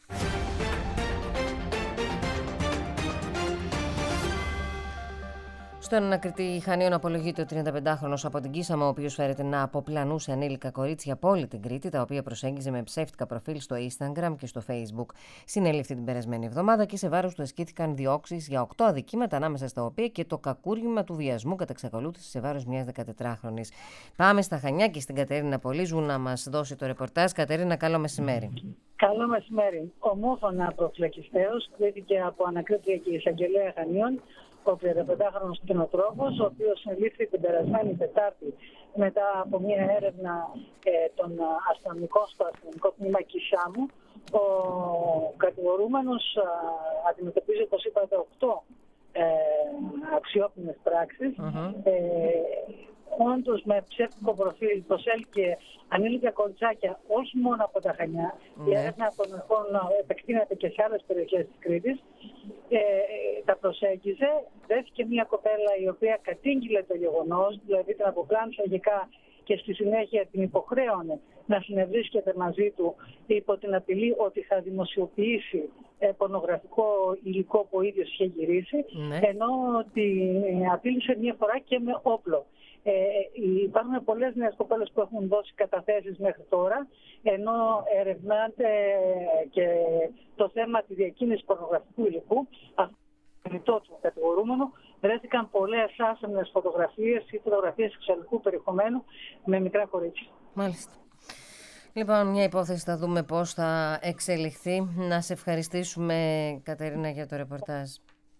Στον ανακριτή Χανίων απολογείται ο τριανταπεντάχρονος από την Κίσαμο, ο οποίος φέρεται να αποπλανούσε ανήλικα κορίτσια από όλη την Κρήτη, τα οποία προσέγγιζε με ψεύτικα προφίλ στο Instagram και στο Facebook. Συνέληφθη την περασμένη εβδομάδα και σε βάρος του ασκήθηκαν διώξεις για οκτώ αδικήματα, ανάμεσα στα οποία και το κακούργημα του βιασμού κατά εξακολούθηση σε βάρος μιας δεκατετράχρονης. Πάμε στα Χανιά και στην Κατερίνα Πολύζου να μας δώσει το ρεπορτάζ. Κατερίνα, καλό μεσημέρι. Καλό μεσημέρι. Ομόφωνα προφυλακιστέως κρίθηκε από ανακρίτρια και εισαγγελέα Χανίων ο τριανταπεντάχρονος κτηνοτρόφος, ο οποίος συνελήφθη την περασμένη Τετάρτη μετά από μια έρευνα ε, των αστυνομικών στο αστυνομικό τμήμα Κισάμου. Ο κατηγορούμενος α, αντιμετωπίζει, όπως είπατε, οκτώ ε, αξιόπινες πράξεις. Uh-huh. Ε, όντως με ψεύτικο προφίλ προσέλκυε ανήλικα κοριτσάκια όχι μόνο από τα Χανιά. Mm. Η έρευνα των αρχών επεκτείνεται και σε άλλες περιοχές της Κρήτης. Ε, τα προσέγγιζε. Βρέθηκε μια κοπέλα η οποία κατήγγειλε το γεγονός, δηλαδή την αποπλάνησε αρχικά και στη συνέχεια την υποχρέωνε να συνευρίσκεται μαζί του υπό την απειλή ότι θα δημοσιοποιήσει ε, πορνογραφικό υλικό που ο ίδιος είχε γυρίσει, mm. ενώ την απείλησε μια φορά και με όπλο. Ε, υπάρχουν πολλές νέες κοπέλες που έχουν δώσει καταθέσεις μέχρι τώρα, ενώ ερευνάται και το θέμα της διακίνησης πορνογραφικού υλικού. Αυτό του κατηγορούμενου, βρέθηκαν πολλές άσεμνες φωτογραφίες ή φωτογραφίες σεξουαλικού περιεχομένου με μικρά κορίτσια. Μάλιστα. Λοιπόν, μια υπόθεση θα δούμε πώς θα εξελιχθεί. Να σε ευχαριστήσουμε, Κατερίνα, για το ρεπορτάζ.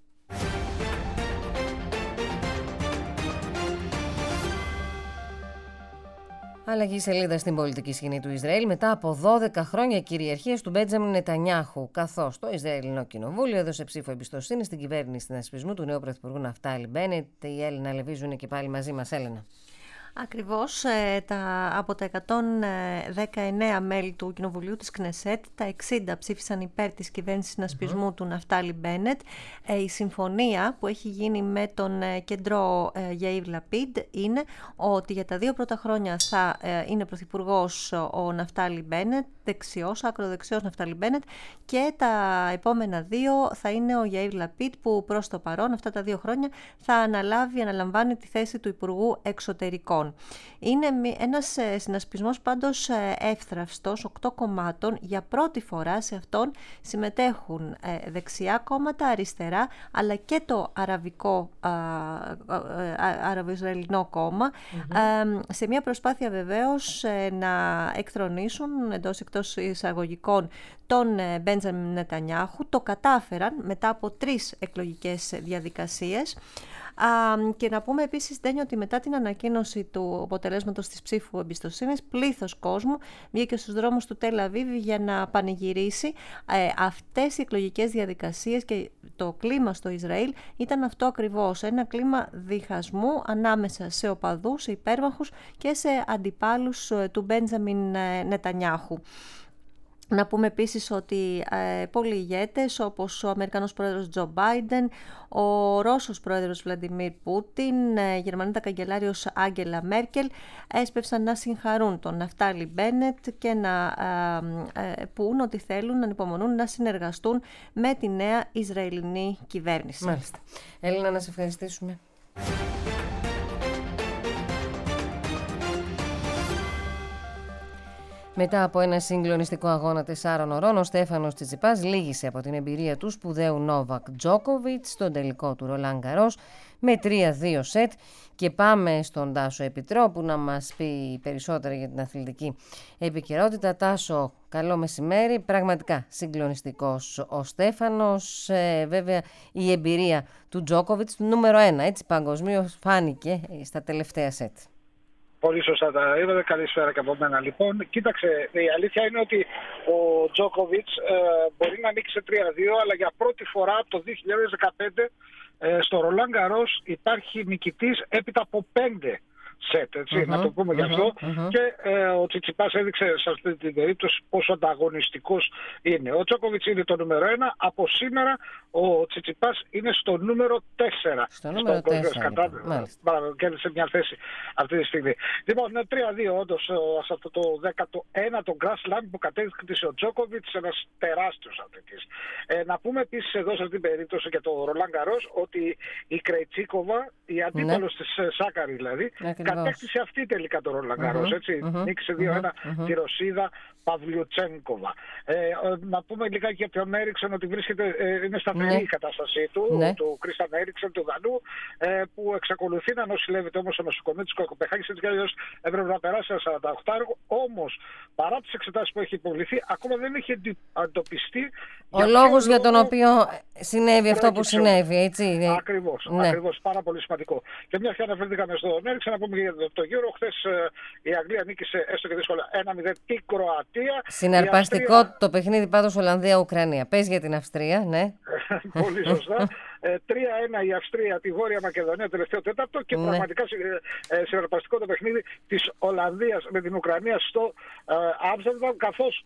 Αλλαγή σελίδα στην πολιτική σκηνή του Ισραήλ μετά από δώδεκα χρόνια κυριαρχίας του Μπέντζαμιν Νετανιάχου, καθώς το Ισραηλινό Κοινοβούλιο έδωσε ψήφο εμπιστοσύνη στην κυβέρνηση συνασπισμού του νέου πρωθυπουργού Ναφτάλη Μπένετ. Η Έλληνα Λεβίζου είναι και πάλι μαζί μας. Έλενα. Ακριβώς, τα, από τα εκατόν δεκαεννέα μέλη του Κοινοβουλίου της Κνεσέτ, τα εξήντα ψήφισαν υπέρ της κυβέρνησης συνασπισμού mm-hmm. του Ναφτάλη Μπένετ. Η συμφωνία που έχει γίνει με τον κέντρο Γιαΐρ Λαπίντ είναι ότι για τα δύο πρώτα χρόνια θα είναι πρωθυπουργός ο Ναφτάλη Μπένετ, δεξιός, ακροδεξιός Ναφτάλη Μπένετ, και τα επόμενα δύο θα είναι ο Γιαΐρ Λαπίντ, που προς το παρόν αυτά τα δύο χρόνια θα αναλάβει, αναλαμβάνει τη θέση του Υπουργού Εξωτερικών. Είναι ένας συνασπισμός πάντως εύθραυστος, οκτώ κομμάτων. Για πρώτη φορά σε αυτόν συμμετέχουν δεξιά κόμματα, αριστερά, αλλά και το αραβικό αραβο-ισραηλινό κόμμα, mm-hmm. σε μια προσπάθεια βεβαίως να εκθρονήσουν εντός εκτός εισαγωγικών τον Μπέντζαμιν Νετανιάχου. Το κατάφεραν μετά από τρεις εκλογικές διαδικασίες. Uh, και να πούμε επίσης, Ντένιο, ότι μετά την ανακοίνωση του αποτελέσματος της ψήφου εμπιστοσύνης, πλήθος κόσμου βγήκε στους δρόμους του Τελ Αβίβ για να πανηγυρίσει. Ε, αυτές οι εκλογικές διαδικασίες και το κλίμα στο Ισραήλ ήταν αυτό ακριβώς, ένα κλίμα διχασμού ανάμεσα σε οπαδούς, σε υπέρμαχους και σε αντιπάλους του Μπέντζαμιν Νετανιάχου. Να πούμε επίσης ότι ε, πολλοί ηγέτες, όπως ο Αμερικανός πρόεδρος Τζο Μπάιντεν, ο Ρώσος πρόεδρος Βλαντιμίρ Πούτιν, ε, η Γερμανίδα καγκελάριος Άγγελα Μέρκελ, έσπευσαν να συγχαρούν τον Ναφτάλη Μπένετ και να ε, ε, πούν ότι θέλουν, να ανυπομονούν να συνεργαστούν με τη νέα Ισραηλινή κυβέρνηση. Μάλιστα. Έλληνα, να σε ευχαριστήσουμε. Μετά από ένα συγκλονιστικό αγώνα τεσσάρων ωρών, ο Στέφανος Τσιτσιπάς λύγησε από την εμπειρία του σπουδαίου Νόβακ Τζόκοβιτς στον τελικό του Ρολάν Γκαρός με τρία δύο σετ. Και πάμε στον Τάσο Επιτρόπου να μας πει περισσότερα για την αθλητική επικαιρότητα. Τάσο, καλό μεσημέρι. Πραγματικά συγκλονιστικός ο Στέφανος. Ε, βέβαια η εμπειρία του Τζόκοβιτς, του νούμερο ένα, έτσι, παγκοσμίως, φάνηκε στα τελευταία σετ. Πολύ σωστά τα είπατε. Καλησπέρα και από μένα. Λοιπόν, κοίταξε, η αλήθεια είναι ότι ο Τζόκοβιτς ε, μπορεί να νίκησε τρία δύο, αλλά για πρώτη φορά από το δύο χιλιάδες δεκαπέντε ε, στο Ρολάν Γκαρός υπάρχει νικητής έπειτα από πέντε σετ, έτσι, uh-huh, να το πούμε uh-huh, γι' αυτό. Uh-huh. Και ε, ο Τσιτσιπάς έδειξε σε αυτή την περίπτωση πόσο ανταγωνιστικός είναι. Ο Τζόκοβιτς είναι το νούμερο ένα. Από σήμερα ο Τσιτσιπάς είναι στο νούμερο τέσσερα. Στο νούμερο τέσσερα. Λοιπόν. Κέρδισε μια θέση αυτή τη στιγμή. Λοιπόν, είναι τρία δύο όντως σε αυτό το δέκατο ένατο Grand Slam που κατέκτησε ο Τζόκοβιτς, ένας τεράστιος αθλητής. Ε, να πούμε επίσης εδώ σε αυτή την περίπτωση για το Ρολάν Γκαρός ότι η Κρεϊτσίκοβα, η αντίπαλος ναι. της Σάκαρη δηλαδή, κατέκτησε αυτή τελικά το Ρολάν Γκαρός, έτσι. Uh-huh, νίκησε δύο ένα uh-huh, uh-huh. τη Ρωσίδα Παυλιουτσένκοβα. Ε, να πούμε λιγάκι για τον Έριξεν ότι βρίσκεται, ε, είναι σταθερή uh-huh. η κατάστασή του, uh-huh. του Κρίστιαν Έριξεν, του Δανού, ε, που εξακολουθεί να νοσηλεύεται όμως στο νοσοκομείο της Κοπεχάγης, έτσι κι αλλιώς έπρεπε να περάσει ένα σαράντα οκτώ άργο. Όμως, παρά τις εξετάσεις που έχει υποβληθεί, ακόμα δεν έχει εντοπιστεί ο λόγος για τον οποίο συνέβη αυτό που συνέβη, έτσι. Ακριβώς, ναι. ακριβώς, πάρα πολύ σημαντικό. Και μια και αναφερθήκαμε στον Έριξεν, να πούμε για το γύρο. Χθες η Αγγλία νίκησε έστω και δύσκολα ένα μηδέν την Κροατία. Συναρπαστικό Αυστρία... το παιχνίδι πάντως Ολλανδία-Ουκρανία. Πες για την Αυστρία, ναι. Πολύ σωστά. τρία ένα η Αυστρία, τη Βόρεια Μακεδονία, τελευταίο τέταρτο. Και ναι. πραγματικά συναρπαστικό το παιχνίδι της Ολλανδίας με την Ουκρανία στο Άμστερνταμ, καθώς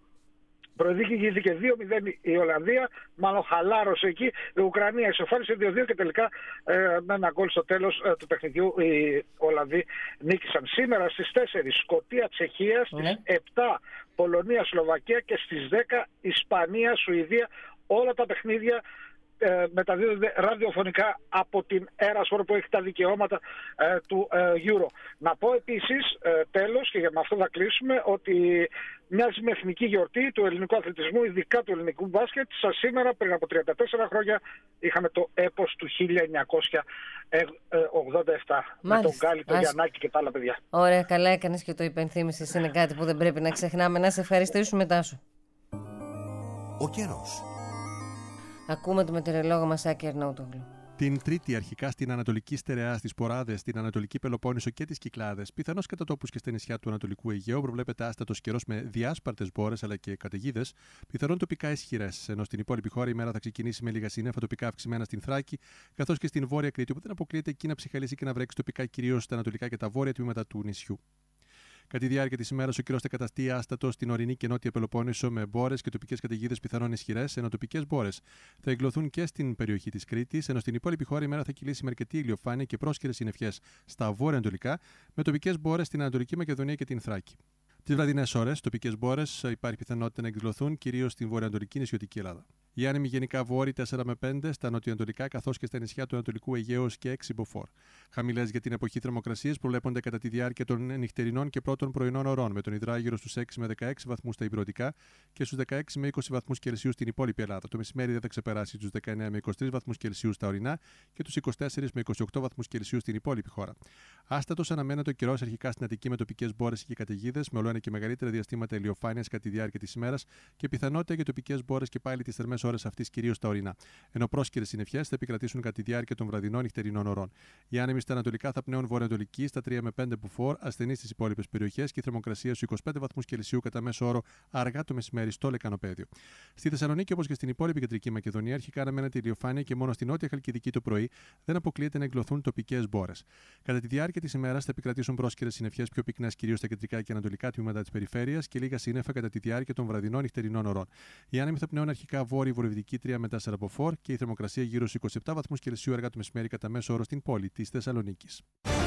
προηγήθηκε δύο μηδέν η Ολλανδία, μάλλον χαλάρωσε εκεί. Η Ουκρανία ισοφάρισε δύο δύο και τελικά ε, με ένα γκολ στο τέλος ε, του παιχνιδιού οι Ολλανδοί νίκησαν. Σήμερα στις τέσσερις Σκωτία-Τσεχία, στις ναι. επτά Πολωνία-Σλοβακία και στις δέκα Ισπανία-Σουηδία. Όλα τα παιχνίδια ε, μεταδίδονται ραδιοφωνικά από την Airasor που έχει τα δικαιώματα ε, του ε, Euro. Να πω επίσης, ε, τέλος, και για με αυτό θα κλείσουμε, ότι μοιάζει με εθνική γιορτή του ελληνικού αθλητισμού, ειδικά του ελληνικού μπάσκετ. Σαν σήμερα, πριν από τριάντα τέσσερα χρόνια, είχαμε το έπος του χίλια εννιακόσια ογδόντα επτά. Μάλιστα. Με τον Γκάλι, τον Ας... Γιαννάκη και τα άλλα παιδιά. Ωραία, καλά έκανες και το υπενθύμησες. Είναι κάτι που δεν πρέπει να ξεχνάμε. Να σε ευχαριστήσουμε, Τάσο. Ο καιρός. Ακούμε το μετεωρολόγο μας, Άκη Αρναούτογλου. Την Τρίτη, αρχικά στην Ανατολική Στερεά, στις Ποράδες, στην Ανατολική Πελοπόννησο και τις Κυκλάδες, πιθανώς κατά τόπους και στα νησιά του Ανατολικού Αιγαίου, προβλέπεται άστατος καιρός με διάσπαρτες μπόρες αλλά και καταιγίδες, πιθανόν τοπικά ισχυρές. Ενώ στην υπόλοιπη χώρα η μέρα θα ξεκινήσει με λίγα σύννεφα, τοπικά αυξημένα στην Θράκη, καθώς και στην Βόρεια Κρήτη, που δεν αποκλείεται εκεί να ψυχαλίσει και να βρέξει τοπικά κυρίως στα ανατολικά και τα βόρεια τμήματα του νησιού. Κατά τη διάρκεια τη ημέρα, ο καιρός θα καταστεί άστατο στην ορεινή και νότια Πελοπόννησο με μπόρες και τοπικές καταιγίδες πιθανόν ισχυρές, ενώ τοπικές μπόρες θα εγκλωθούν και στην περιοχή της Κρήτης, ενώ στην υπόλοιπη χώρα η μέρα θα κυλήσει με αρκετή ηλιοφάνεια και πρόσχερες συννεφιές στα βόρεια-ανατολικά, με τοπικές μπόρες στην Ανατολική Μακεδονία και την Θράκη. Τις βραδινές ώρες, τοπικές μπόρες υπάρχει πιθανότητα να εκδηλωθούν κυρίως στην βορειοανατολική νησιωτική Ελλάδα. Οι άνεμοι γενικά βόρειοι τέσσερα με πέντε στα νοτιοανατολικά καθώς και στα νησιά του Ανατολικού Αιγαίου και έξι μποφόρ. Χαμηλές για την εποχή θερμοκρασίες προβλέπονται κατά τη διάρκεια των νυχτερινών και πρώτων πρωινών ωρών, με τον υδράγυρο στους έξι με δεκαέξι βαθμούς στα ηπειρωτικά και στους δεκαέξι με είκοσι βαθμούς Κελσίου στην υπόλοιπη Ελλάδα. Το μεσημέρι δεν θα ξεπεράσει τους δεκαεννέα με είκοσι τρεις βαθμούς Κελσίου στα ορεινά και τους είκοσι τέσσερα με είκοσι οκτώ βαθμούς Κελσίου στην υπόλοιπη χώρα. Άστατος αναμένεται ο καιρός αρχικά στην Αττική με τοπικές μπόρες και καταιγίδες, με όλο και μεγαλύτερα διαστήματα ηλιοφάνειας κατά τη διάρκεια της ημέρας και πιθανότητα για τοπικές μπόρες και πάλι τις θερμές ώρες αυτής κυρίως στα ορεινά. Ενώ πρόσκαιρες συννεφιές θα επικρατήσουν κατά τη διάρκεια των βραδινών νυχτερινών ωρών. Οι άνεμοι στα ανατολικά θα πνέουν βορειοανατολική στα τρία με πέντε μποφόρ, ασθενείς στις υπόλοιπες περιοχές και η θερμοκρασία στους είκοσι πέντε βαθμούς Κελσίου κατά μέσο όρο αργά το μεσημέρι στο Λεκανοπέδιο. Στη Θεσσαλονίκη, όπως και στην υπόλοιπη κεντρική Μακεδονία, αρχικά αναμένεται ηλιοφάνεια και μόνο στην νότια Χαλκιδική το πρωί δεν αποκλείεται να εκδηλωθούν τοπικές μπόρες. Κατά τη διάρκεια της ημέρας θα επικρατήσουν πρόσκαιρες συννεφιές πιο πυκνές κυρίως στα κεντρικά και ανατολικά τμήματα της περιφέρειας και λίγα σύννεφα κατά τη διάρκεια των βραδινών νυχτερινών ωρών. Οι άνεμοι θα πνέουν αρχικά βόρειο-βορειοδυτική τρία με τέσσερα μποφόρ και η θερμοκρασία γύρω στους είκοσι επτά βαθμούς Κελσίου αργά το μεσημέρι κατά μέσο όρο στην πόλη της Θεσσαλονίκης.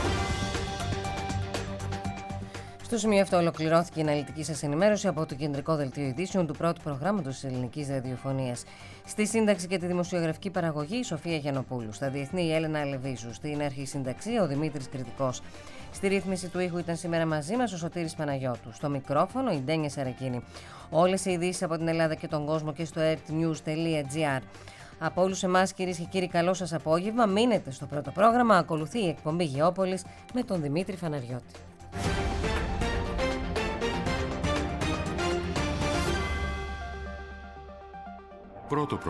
Στο σημείο αυτό ολοκληρώθηκε η αναλυτική σας ενημέρωση από το κεντρικό δελτίο ειδήσεων του πρώτου προγράμματος της ελληνικής ραδιοφωνίας. Στη σύνταξη και τη δημοσιογραφική παραγωγή η Σοφία Γιαννοπούλου. Στα διεθνή η Έλενα Αλεβίζου. Στην αρχισυνταξία ο Δημήτρης Κρητικός. Στη ρύθμιση του ήχου ήταν σήμερα μαζί μας ο Σωτήρης Παναγιώτου. Στο μικρόφωνο η Ντένια Σαρακίνη. Όλες οι ειδήσεις από την Ελλάδα και τον κόσμο και στο ertnews τελεία gr. Από όλους εμάς, κυρίες και κύριοι, καλό σας απόγευμα. Μείνετε στο πρώτο πρόγραμμα. Ακολουθεί η εκπομπή Γεώπολης με τον Δημήτρη Φαναριώτη. Πρώτο